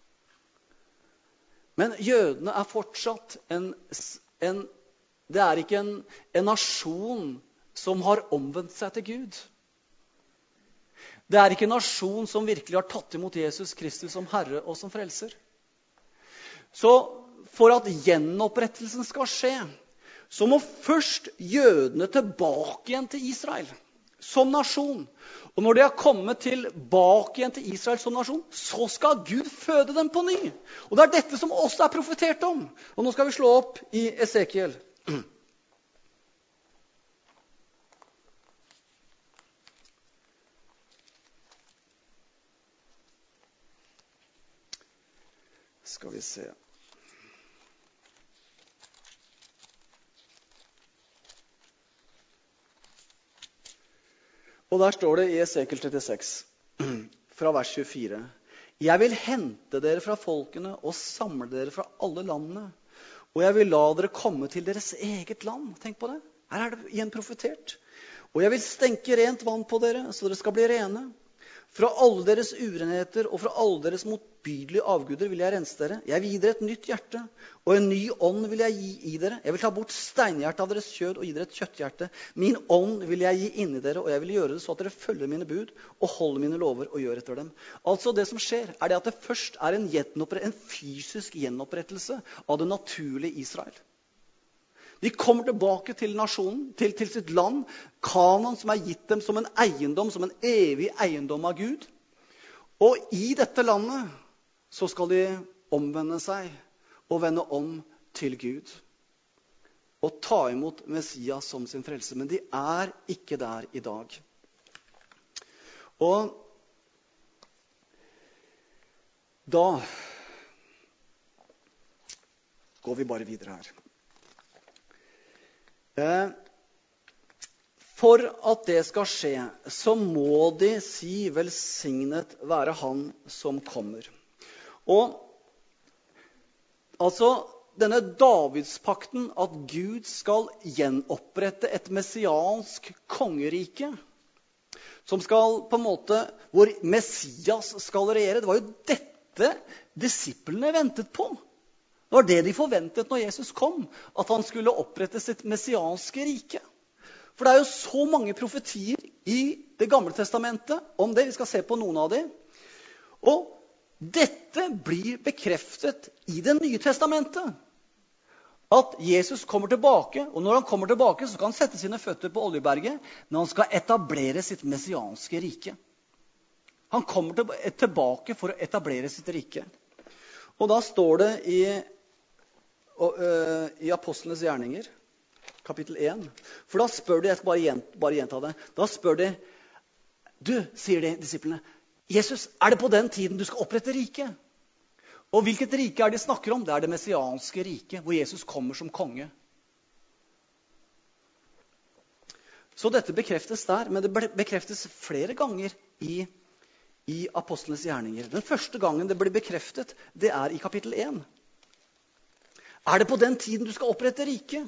Men jødene er fortsatt en, en det er ikke en, en nasjon som har omvendt seg til Gud. Det er ikke en nasjon som virkelig har tatt imot Jesus Kristus som Herre og som frelser. Så for at gjenopprettelsen skal skje, så må først jødene tilbake igjen til Israel som nasjon. Og når de har kommet tilbake igjen til Israel som nasjon, så skal Gud føde dem på ny. Og det er dette som også er profetert om. Og nå skal vi slå opp i Esekiel. Skal vi se. Og der står det i Esekiel trettiseks, fra vers tjuefire. Jeg vil hente dere fra folkene og samle dere fra alle landene. Og jeg vil la dere komme til deres eget land. Tenk på det. Her er det igjen profetert. Og jeg vil stenke rent vann på dere, så dere skal bli rene. Fra alle deres urenheter og fra alle deres motbydelige avguder vil jeg rense dere. Jeg vil gi dere et nytt hjerte, og en ny ånd vil jeg gi i dere. Jeg vil ta bort steinhjertet av deres kjød og gi dere et kjøtthjerte. Min ånd vil jeg gi inni dere, og jeg vil gjøre det så at dere følger mine bud og holder mine lover og gjør etter dem. Altså det som skjer, er det at det først er en, en fysisk gjenopprettelse av det naturlige Israel. De kommer tilbake til nasjonen, til, til sitt land, Kanaan som er gitt dem som en eiendom, som en evig eiendom av Gud. Og i dette landet så skal de omvende seg og vende om til Gud. Og ta imot Messias som sin frelse. Men de er ikke der i dag. Og da går vi bare videre her. For at det skal skje, så må de si velsignet være han som kommer. Og altså denne Davidspakten, at Gud skal gjenopprette et messiansk kongerike, som skal på en måte, hvor Messias skal regjere, det var jo dette disiplene ventet på. Det var det de forventet når Jesus kom, at han skulle opprette sitt messianske rike. For det er jo så mange profetier i det gamle testamentet om det. Vi skal se på noen av dem. Og dette blir bekreftet i det nye testamentet. At Jesus kommer tilbake, og når han kommer tilbake så skal han sette sine føtter på Oljeberget, men han skal etablere sitt messianske rike. Han kommer tilbake for å etablere sitt rike. Og da står det i Og, uh, i Apostlenes gjerninger, kapittel én. For da spør de, jeg skal bare, gjenta, bare gjenta det, da spør de, du, sier de disiplene, Jesus, er det på den tiden du skal opprette riket? Og hvilket rike er det de snakker om? Det er det messianske riket, hvor Jesus kommer som konge. Så dette bekreftes der, men det bekreftes flere ganger i, i Apostlenes gjerninger. Den første gangen det blir bekreftet, det er i kapittel én. Er det på den tiden du skal opprette riket?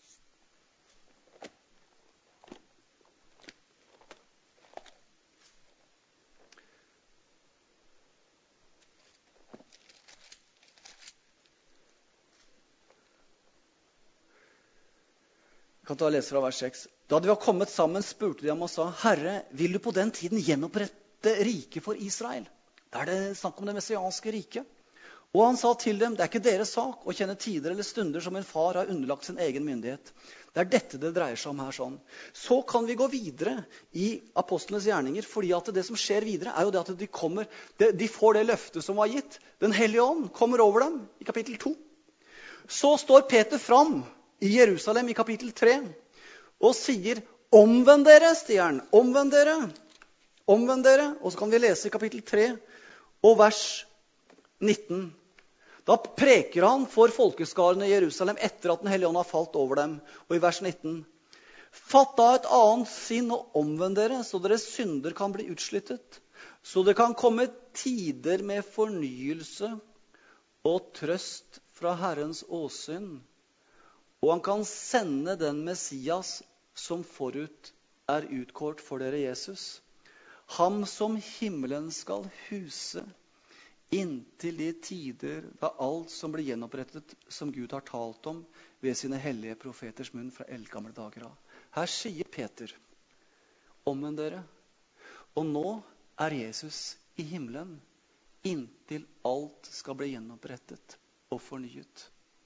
Jeg kan ta og lese fra vers seks. Da de var kommet sammen, spurte de ham og sa, Herre, vil du på den tiden gjenopprette riket for Israel? Da er det snakk om det messianske riket. Og han sa til dem, det er ikke deres sak å kjenne tider eller stunder som en far har underlagt sin egen myndighet. Det er dette det dreier seg om her sånn. Så kan vi gå videre i apostlenes gjerninger, fordi at det som skjer videre er jo det at de kommer, de får det løftet som var gitt. Den hellige ånd kommer over dem i kapittel to. Så står Peter fram i Jerusalem i kapittel tre og sier, omvend dere, sier han, omvend dere, omvend dere. Og så kan vi lese i kapittel tre og vers nitten. Da preker han for folkeskarene i Jerusalem etter at den hellige ånd har falt over dem. Og i vers nitten, fatt da et annet sinn og omvend dere, så deres synder kan bli utslittet, så det kan komme tider med fornyelse og trøst fra Herrens åsyn, og han kan sende den Messias som forut er utkåret for dere, Jesus, ham som himmelen skal huse, inntil de tider da alt som blir gjenopprettet, som Gud har talt om ved sine hellige profeters munn fra eldgamle dager av. Her sier Peter, omvend dere, og nå er Jesus i himmelen, inntil alt skal bli gjenopprettet og fornyet.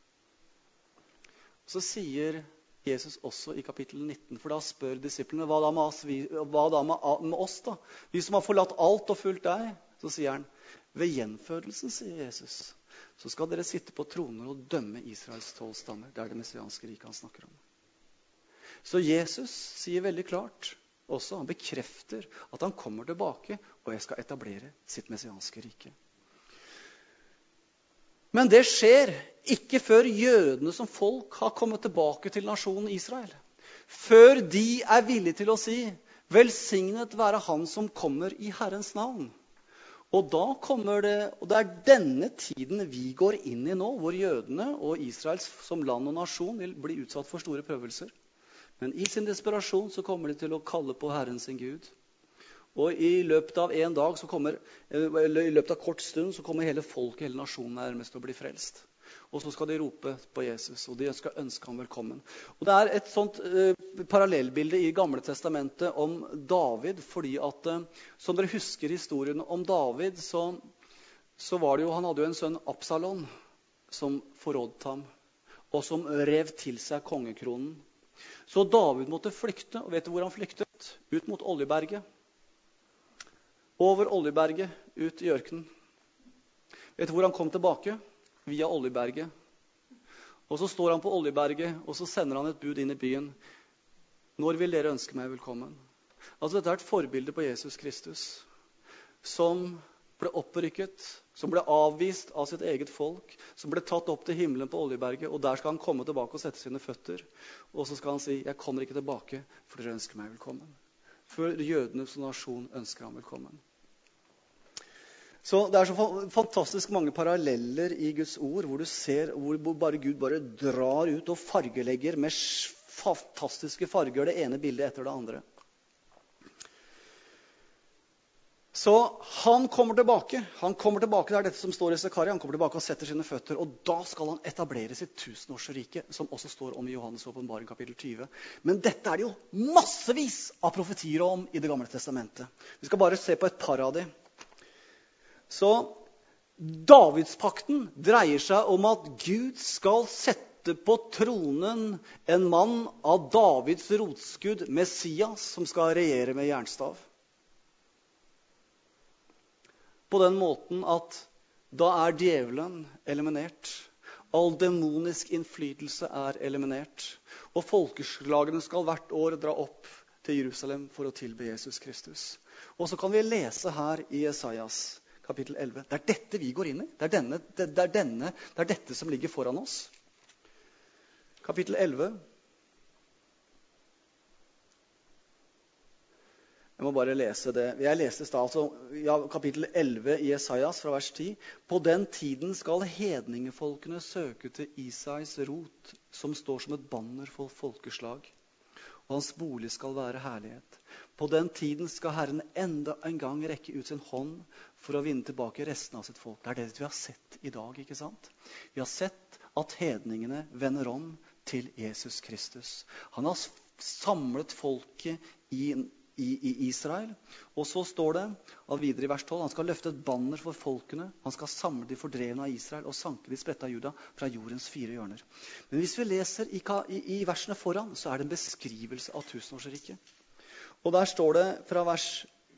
Så sier Jesus også i kapittel nitten, for da spør disiplene, hva da med oss, vi, hva da med, med oss da? Vi som har forlatt alt og fulgt deg, så sier han, ved gjenfødelsen, sier Jesus, så skal dere sitte på troner og dømme Israels tolv stammer. Det er det messianske riket han snakker om. Så Jesus sier veldig klart også, han bekrefter at han kommer tilbake, og jeg skal etablere sitt messianske rike. Men det skjer ikke før jødene som folk har kommet tilbake til nasjonen Israel. Før de er villige til å si, velsignet være han som kommer i Herrens navn. Og da kommer det, og det er denne tiden vi går inn i nå, hvor jødene og Israels som land og nasjon vil bli utsatt for store prøvelser. Men i sin desperasjon så kommer de til å kalle på Herren sin Gud. Og i løpet av en dag, så kommer, eller i løpet av kort stund, så kommer hele folket, hele nasjonen nærmest til å bli frelst. Og så skal de rope på Jesus, og de skal ønske ham velkommen. Og det er et sånt eh, parallellbilde i Gamle testamentet om David, fordi at, eh, som dere husker historien om David, så, så var det jo, han hadde jo en sønn Absalom, som forrådte ham, og som rev til seg kongekronen. Så David måtte flykte, og vet du hvor han flyktet? Ut mot Oljeberget. Over Oljeberget, ut i ørkenen. Vet du hvor han kom tilbake? Via Oljeberget. Og så står han på Oljeberget, og så sender han et bud inn i byen. Når vil dere ønske meg velkommen? Altså dette er et forbilde på Jesus Kristus, som ble opprykket, som ble avvist av sitt eget folk, som ble tatt opp til himmelen på Oljeberget, og der skal han komme tilbake og sette sine føtter. Og så skal han si, jeg kommer ikke tilbake, for dere ønsker meg velkommen. For jødenes nasjon ønsker han velkommen. Så det er så fantastisk mange paralleller i Guds ord, hvor du ser, hvor bare Gud bare drar ut og fargelegger med fantastiske farger det ene bildet etter det andre. Så han kommer tilbake. Han kommer tilbake, det er dette som står i Zekaria. Han kommer tilbake og setter sine føtter, og da skal han etablere sitt tusenårsrike, som også står om i Johannes åpenbaring kapittel tyve. Men dette er det jo massevis av profetier om i det gamle testamentet. Vi skal bare se på et par av de. Så Davidspakten dreier seg om at Gud skal sette på tronen en mann av Davids rotskudd, Messias, som skal regjere med jernstav. På den måten at da er djevelen eliminert. All demonisk innflytelse er eliminert. Og folkeslagene skal hvert år dra opp til Jerusalem for å tilbe Jesus Kristus. Og så kan vi lese her i Jesajas kapittel elleve. Det er dette vi går inn i. Det er, denne, det, det er, denne, det er dette som ligger foran oss. Kapittel elleve. Jeg må bare lese det. Jeg leste da, altså, ja, kapittel elleve i Jesajas fra vers ti. På den tiden skal hedningefolkene søke til Isais rot, som står som et banner for folkeslag. Og hans bolig skal være herlighet. På den tiden skal Herren enda en gang rekke ut sin hånd for å vinne tilbake resten av sitt folk. Det er det vi har sett i dag, ikke sant? Vi har sett at hedningene vender om til Jesus Kristus. Han har samlet folket i I, i Israel. Og så står det av videre i vers tolv, han skal løfte et banner for folkene, han skal samle de fordrevne av Israel og sanke de spredte av Juda fra jordens fire hjørner. Men hvis vi leser i, i, i versene foran, så er det en beskrivelse av tusenårsriket. Og der står det fra vers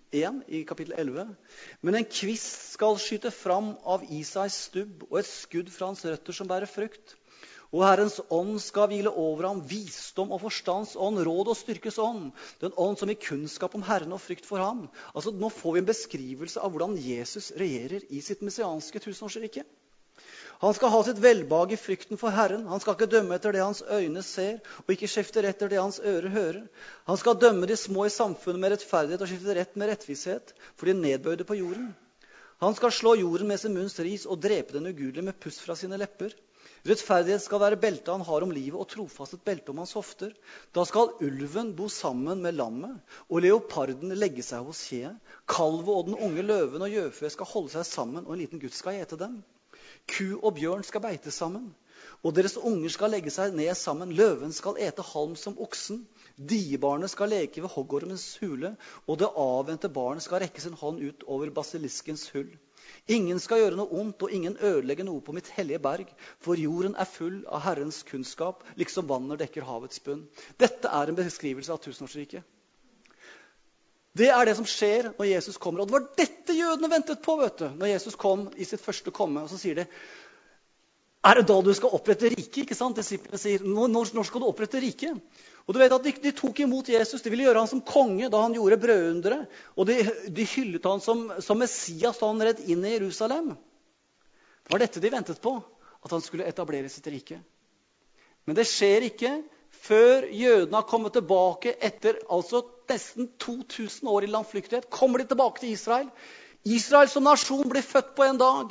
en i kapittel elleve. Men en kvist skal skyte fram av Isais stubb, og et skudd fra hans røtter som bærer frukt. Og Herrens ånd skal hvile over ham, visdom og forstands ånd, råd og styrkes ånd. Den ånd som i kunnskap om Herren og frykt for ham. Altså, nå får vi en beskrivelse av hvordan Jesus regjerer i sitt messianske tusenårsrike. Han skal ha sitt velbehag i frykten for Herren. Han skal ikke dømme etter det hans øyne ser, og ikke skifte rett etter det hans ører hører. Han skal dømme de små i samfunnet med rettferdighet og skifte rett med rettvishet for de nedbøyde på jorden. Han skal slå jorden med sin munns ris og drepe den ugudelige med pust fra sine lepper. Rettferdighet skal være beltet han har om livet, og trofast et belte om hans hofter. Da skal ulven bo sammen med lammet, og leoparden legge seg hos kjeet. Kalve og den unge løven og gjøfe skal holde seg sammen, og en liten gutt skal ete dem. Ku og bjørn skal beite sammen, og deres unger skal legge seg ned sammen. Løven skal ete halm som oksen. Diebarnet skal leke ved hoggormens hule, og det avvente barnet skal rekke sin hånd ut over basiliskens hull. Ingen skal gjøre noe ondt, og ingen ødelegge noe på mitt hellige berg, for jorden er full av Herrens kunnskap, liksom vannet dekker havets bunn. Dette er en beskrivelse av tusenårsriket. Det er det som skjer når Jesus kommer, og det var dette jødene ventet på, vet du, når Jesus kom i sitt første komme, og så sier de, er det da du skal opprette riket, ikke sant? Disiplene sier, når, når skal du opprette riket? Og du vet at de, de tok imot Jesus, de ville gjøre han som konge da han gjorde brødundere, og de, de hyllet han som, som Messias da han red inn i Jerusalem. Det var dette de ventet på, at han skulle etablere sitt rike. Men det skjer ikke før jødene har kommet tilbake etter altså nesten to tusen år i landflyktighet. Kommer de tilbake til Israel? Israel som nasjon blir født på en dag.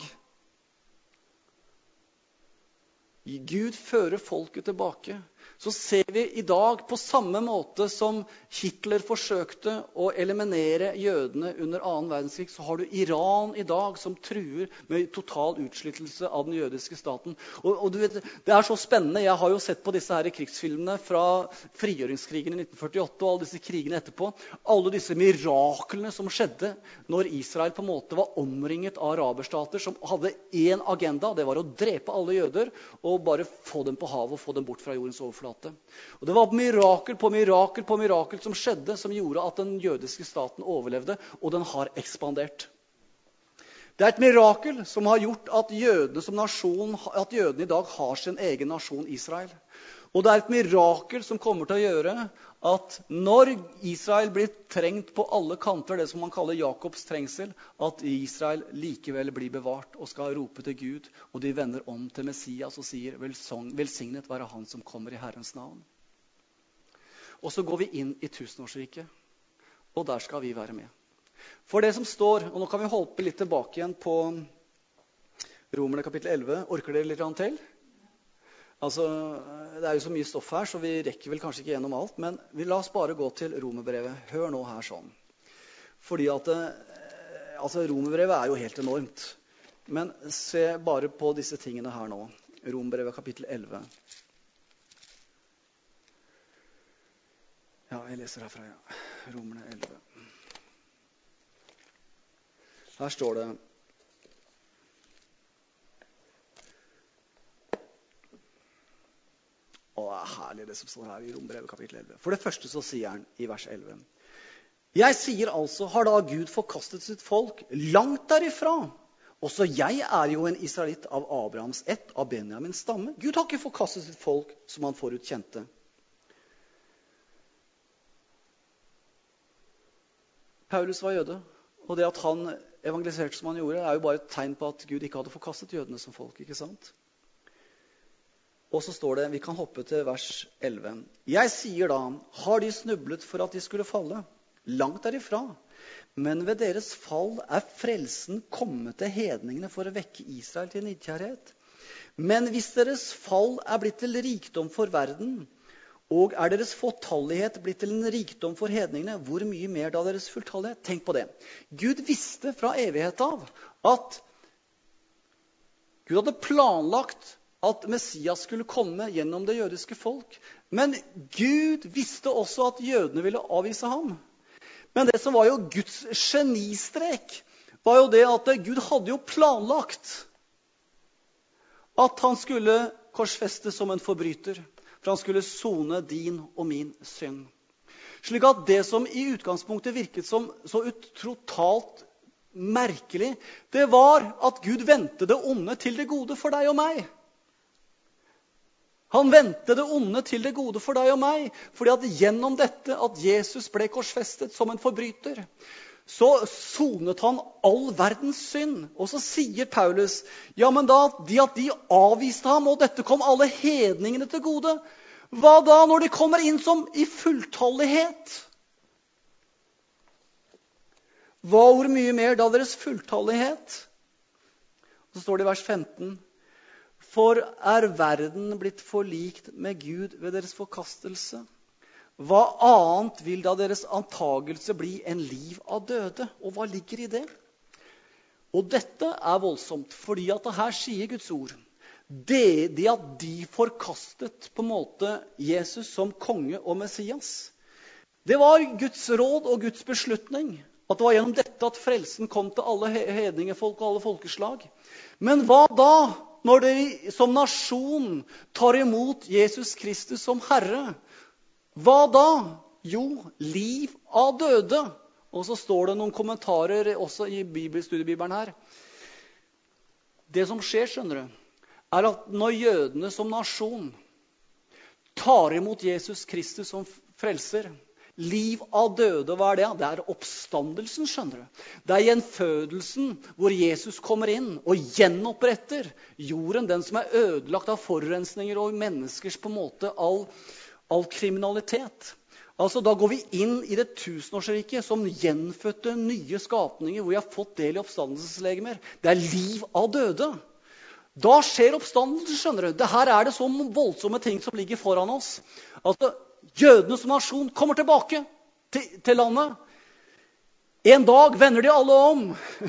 Gud fører folket tilbake. Så ser vi i dag på samme måte som Hitler forsøkte å eliminere jødene under annen verdenskrig, så har du Iran i dag som truer med total utslittelse av den jødiske staten. Og, og du vet, det er så spennende. Jeg har jo sett på disse her krigsfilmene fra frigjøringskrigen i nitten førtiåtte og alle disse krigene etterpå. Alle disse miraklene som skjedde når Israel på en måte var omringet av araberstater som hadde én agenda, det var å drepe alle jøder og bare få dem på havet og få dem bort fra jordens overflate. Og det var mirakel på mirakel på mirakel som skjedde, som gjorde at den jødiske staten overlevde, og den har ekspandert. Det er et mirakel som har gjort at jødene som nasjon, at jødene i dag har sin egen nasjon Israel. Og det er et mirakel som kommer til å gjøre at når Israel blir trengt på alle kanter, det som man kaller Jakobs trengsel, at Israel likevel blir bevart og skal rope til Gud, og de vender om til Messias og sier, velsignet være han som kommer i Herrens navn. Og så går vi inn i tusenårsriket, og der skal vi være med. For det som står, og nå kan vi holde litt tilbake igjen på Romerne kapittel elleve, orker dere litt til? Altså, det er jo så mye stoff her, så vi rekker vel kanskje ikke gjennom alt, men vi la oss bare gå til Romerbrevet. Hør nå her sånn. Fordi at, altså Romerbrevet er jo helt enormt. Men se bare på disse tingene her nå. Romerbrevet kapittel elleve. Ja, jeg leser herfra, ja. Romerne elleve. Her står det, og det er herlig det som står her i Romerbrevet kapittel elleve. For det første så sier han i vers elleve. Jeg sier altså, har da Gud forkastet sitt folk langt derifra? Også jeg er jo en israelitt av Abrahams ett, av Benjamins stamme. Gud har ikke forkastet sitt folk som han forut kjente. Paulus var jøde, og det at han evangeliserte som han gjorde, er jo bare et tegn på at Gud ikke hadde forkastet jødene som folk, ikke sant? Og så står det, vi kan hoppe til vers elleve. Jeg sier da, har de snublet for at de skulle falle? Langt derifra. Men ved deres fall er frelsen kommet til hedningene for å vekke Israel til nidkjærlighet. Men hvis deres fall er blitt til rikdom for verden, og er deres fåtallighet blitt til en rikdom for hedningene, hvor mye mer da deres fulltallighet? Tenk på det. Gud visste fra evighet av at Gud hadde planlagt at Messias skulle komme gjennom det jødiske folk. Men Gud visste også at jødene ville avvise ham. Men det som var jo Guds genistrek, var jo det at Gud hadde jo planlagt at han skulle korsfestes som en forbryter, for han skulle sone din og min synd. Slik at det som i utgangspunktet virket som så totalt merkelig, det var at Gud vendte det onde til det gode for deg og meg. Han vendte det onde til det gode for deg og meg, fordi at gjennom dette at Jesus ble korsfestet som en forbryter, så sonet han all verdens synd. Og så sier Paulus, ja, men da de at de avviste ham, og dette kom alle hedningene til gode, hva da når de kommer inn som i fulltallighet? Hva hvor mye mer da deres fulltallighet? Så står det i vers femten, for er verden blitt forlikt med Gud ved deres forkastelse? Hva annet vil da deres antagelse bli en liv av døde? Og hva ligger i det? Og dette er voldsomt, fordi at her sier Guds ord, det, det at de forkastet på en måte Jesus som konge og Messias, det var Guds råd og Guds beslutning. At det var gjennom dette at frelsen kom til alle hedningefolk og alle folkeslag. Men hva da når de som nasjon tar imot Jesus Kristus som Herre? Hva da? Jo, liv av døde. Og så står det noen kommentarer også i studiebibelen her. Det som skjer, skjønner du, er at når jødene som nasjon tar imot Jesus Kristus som frelser, liv av døde, hva er det? Det er oppstandelsen, skjønner du. Det er gjenfødelsen hvor Jesus kommer inn og gjenoppretter jorden, den som er ødelagt av forurensninger og menneskers på en måte all, all kriminalitet. Altså, da går vi inn i det tusenårsriket som gjenfødte nye skapninger, hvor vi har fått del i oppstandelseslegemer. Det er liv av døde. Da skjer oppstandelsen, skjønner du. Det her er det så voldsomme ting som ligger foran oss. Altså, jødene som nasjon kommer tilbake til, til landet. En dag vender de alle om.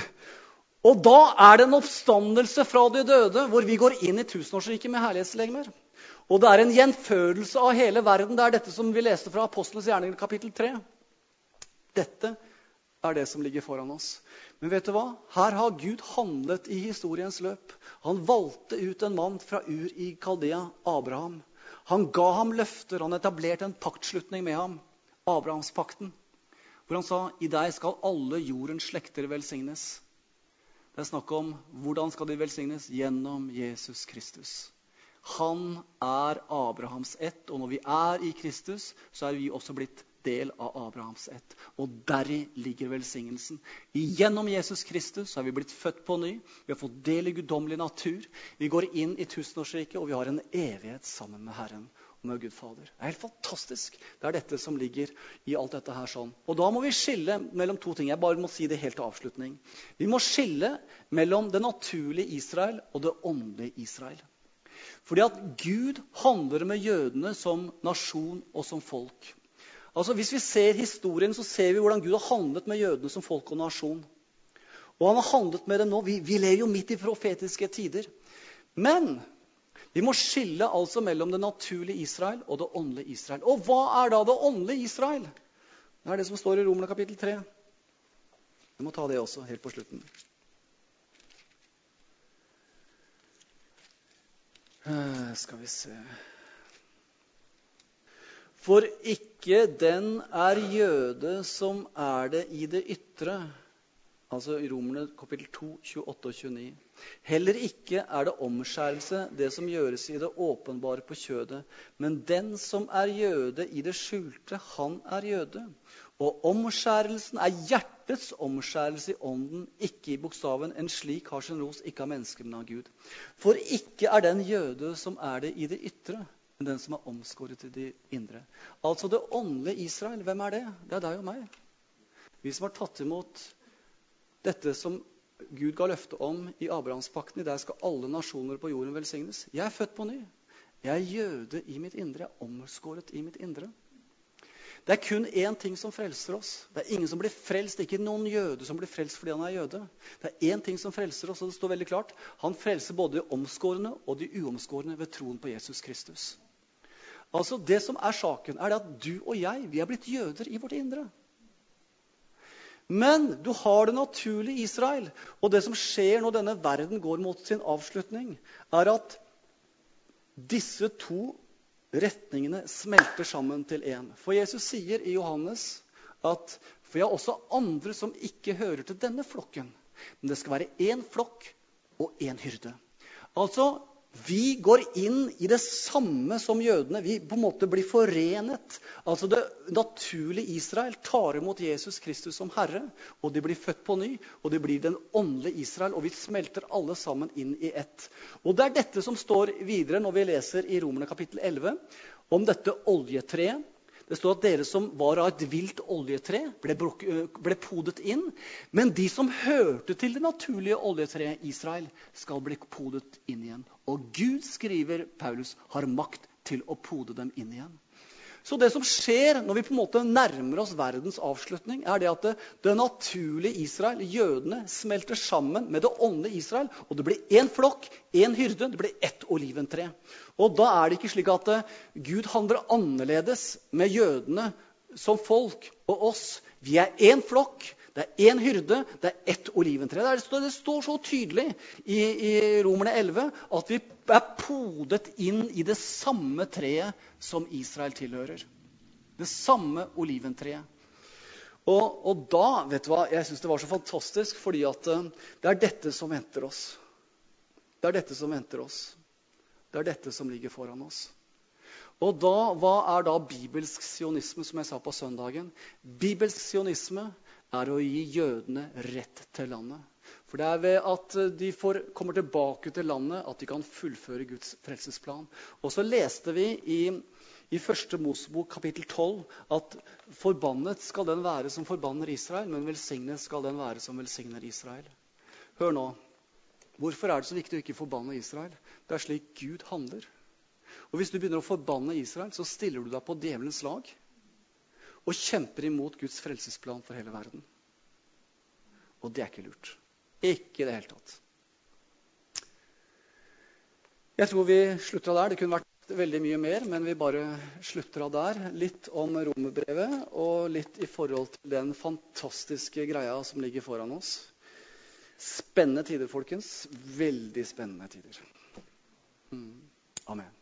Og da er det en oppstandelse fra de døde, hvor vi går inn i tusenårsriket med herlighetslegemer. Og det er en gjenfødelse av hele verden. Det er dette som vi leste fra Apostlenes gjerninger kapittel tre. Dette er det som ligger foran oss. Men vet du hva? Her har Gud handlet i historiens løp. Han valgte ut en mann fra Ur i Kaldea, Abraham. Han ga ham løfter, han etablerte en paktslutning med ham, Abrahamspakten, hvor han sa, i deg skal alle jordens slekter velsignes. Det er snakk om, hvordan skal de velsignes? Gjennom Jesus Kristus. Han er Abrahams ett, og når vi er i Kristus, så er vi også blitt del av Abrahams ett. Og deri ligger velsignelsen. Gjennom Jesus Kristus så er vi blitt født på ny. Vi har fått del i guddommelig natur. Vi går inn i tusenårsriket, og vi har en evighet sammen med Herren og med Gud Fader. Det er helt fantastisk. Det er dette som ligger i alt dette her sånn. Og da må vi skille mellom to ting. Jeg bare må si det helt til avslutning. Vi må skille mellom det naturlige Israel og det åndelige Israel. Fordi at Gud handler med jødene som nasjon og som folk. Altså, hvis vi ser historien, så ser vi hvordan Gud har handlet med jødene som folk og nasjon. Og han har handlet med dem nå. Vi, vi lever jo midt i profetiske tider. Men vi må skille altså mellom det naturlige Israel og det åndelige Israel. Og hva er da det åndelige Israel? Det er det som står i Romerne kapittel tre. Vi må ta det også helt på slutten. Uh, skal vi se... For ikke den er jøde som er det i det ytre. Altså i Romerne kapittel to, tjueåtte og tjueni. Heller ikke er det omskjærelse, det som gjøres i det åpenbare på kjødet. Men den som er jøde i det skjulte, han er jøde. Og omskjærelsen er hjertets omskjærelse i ånden, ikke i bokstaven. En slik har sin ros, ikke av mennesker, men av Gud. For ikke er den jøde som er det i det ytre, men den som er omskåret til de indre. Altså det åndelige Israel, hvem er det? Det er deg og meg. Vi som har tatt imot dette som Gud ga løfte om i Abrahamspakten, i der skal alle nasjoner på jorden velsignes. Jeg er født på ny. Jeg er jøde i mitt indre, jeg er omskåret i mitt indre. Det er kun én ting som frelser oss. Det er ingen som blir frelst, det er ikke noen jøde som blir frelst fordi han er jøde. Det er én ting som frelser oss, og det står veldig klart. Han frelser både de omskårene og de uomskårene ved troen på Jesus Kristus. Altså det som er saken er det at du og jeg, vi er blitt jøder i vårt indre. Men du har det naturlige Israel, og det som skjer når denne verden går mot sin avslutning, er at disse to retningene smelter sammen til en. For Jesus sier i Johannes at for jeg har også andre som ikke hører til denne flokken. Men det skal være en flokk og en hyrde. Altså, vi går inn i det samme som jødene. Vi på en måte blir forenet. Altså det naturlige Israel tar imot Jesus Kristus som Herre, og de blir født på ny, og de blir den åndelige Israel, og vi smelter alle sammen inn i ett. Og det er dette som står videre når vi leser i Romerne kapittel elleve, om dette oljetreet. Det står at dere som var av et vilt oljetre ble, ble podet inn, men de som hørte til det naturlige oljetreet Israel skal bli podet inn igjen. Og Gud, skriver Paulus, har makt til å pode dem inn igjen. Så det som skjer når vi på en måte nærmer oss verdens avslutning, er det at det, det naturlige Israel, jødene, smelter sammen med det åndelige Israel, og det blir en flokk, en hyrde, det blir ett oliventre. Og da er det ikke slik at Gud handler annerledes med jødene som folk og oss. Vi er en flokk, det er en hyrde, det er ett oliventre. Det, er, det står så tydelig i, i Romerne elleve at vi er podet inn i det samme treet som Israel tilhører. Det samme oliventreet. Og, og da, vet du hva, jeg synes det var så fantastisk, fordi at det er dette som venter oss. Det er dette som venter oss. Det er dette som ligger foran oss. Og da, hva er da bibelsk sionisme, som jeg sa på søndagen? Bibelsk sionisme er å gi jødene rett til landet. For det er ved at de får, kommer tilbake til landet at de kan fullføre Guds frelsesplan. Og så leste vi i, i første Mosebok kapittel tolv at forbannet skal den være som forbanner Israel, men velsignet skal den være som velsigner Israel. Hør nå, hvorfor er det så viktig å ikke forbanne Israel? Det er slik Gud handler. Og hvis du begynner å forbanne Israel, så stiller du deg på djevelens lag og kjemper imot Guds frelsesplan for hele verden. Og det er ikke lurt. Ikke i det hele tatt. Jeg tror vi slutter av der. Det kunne vært veldig mye mer, men vi bare slutter av der. Litt om Romerbrevet, og litt i forhold til den fantastiske greia som ligger foran oss. Spennende tider, folkens. Veldig spennende tider. Mm. Amen.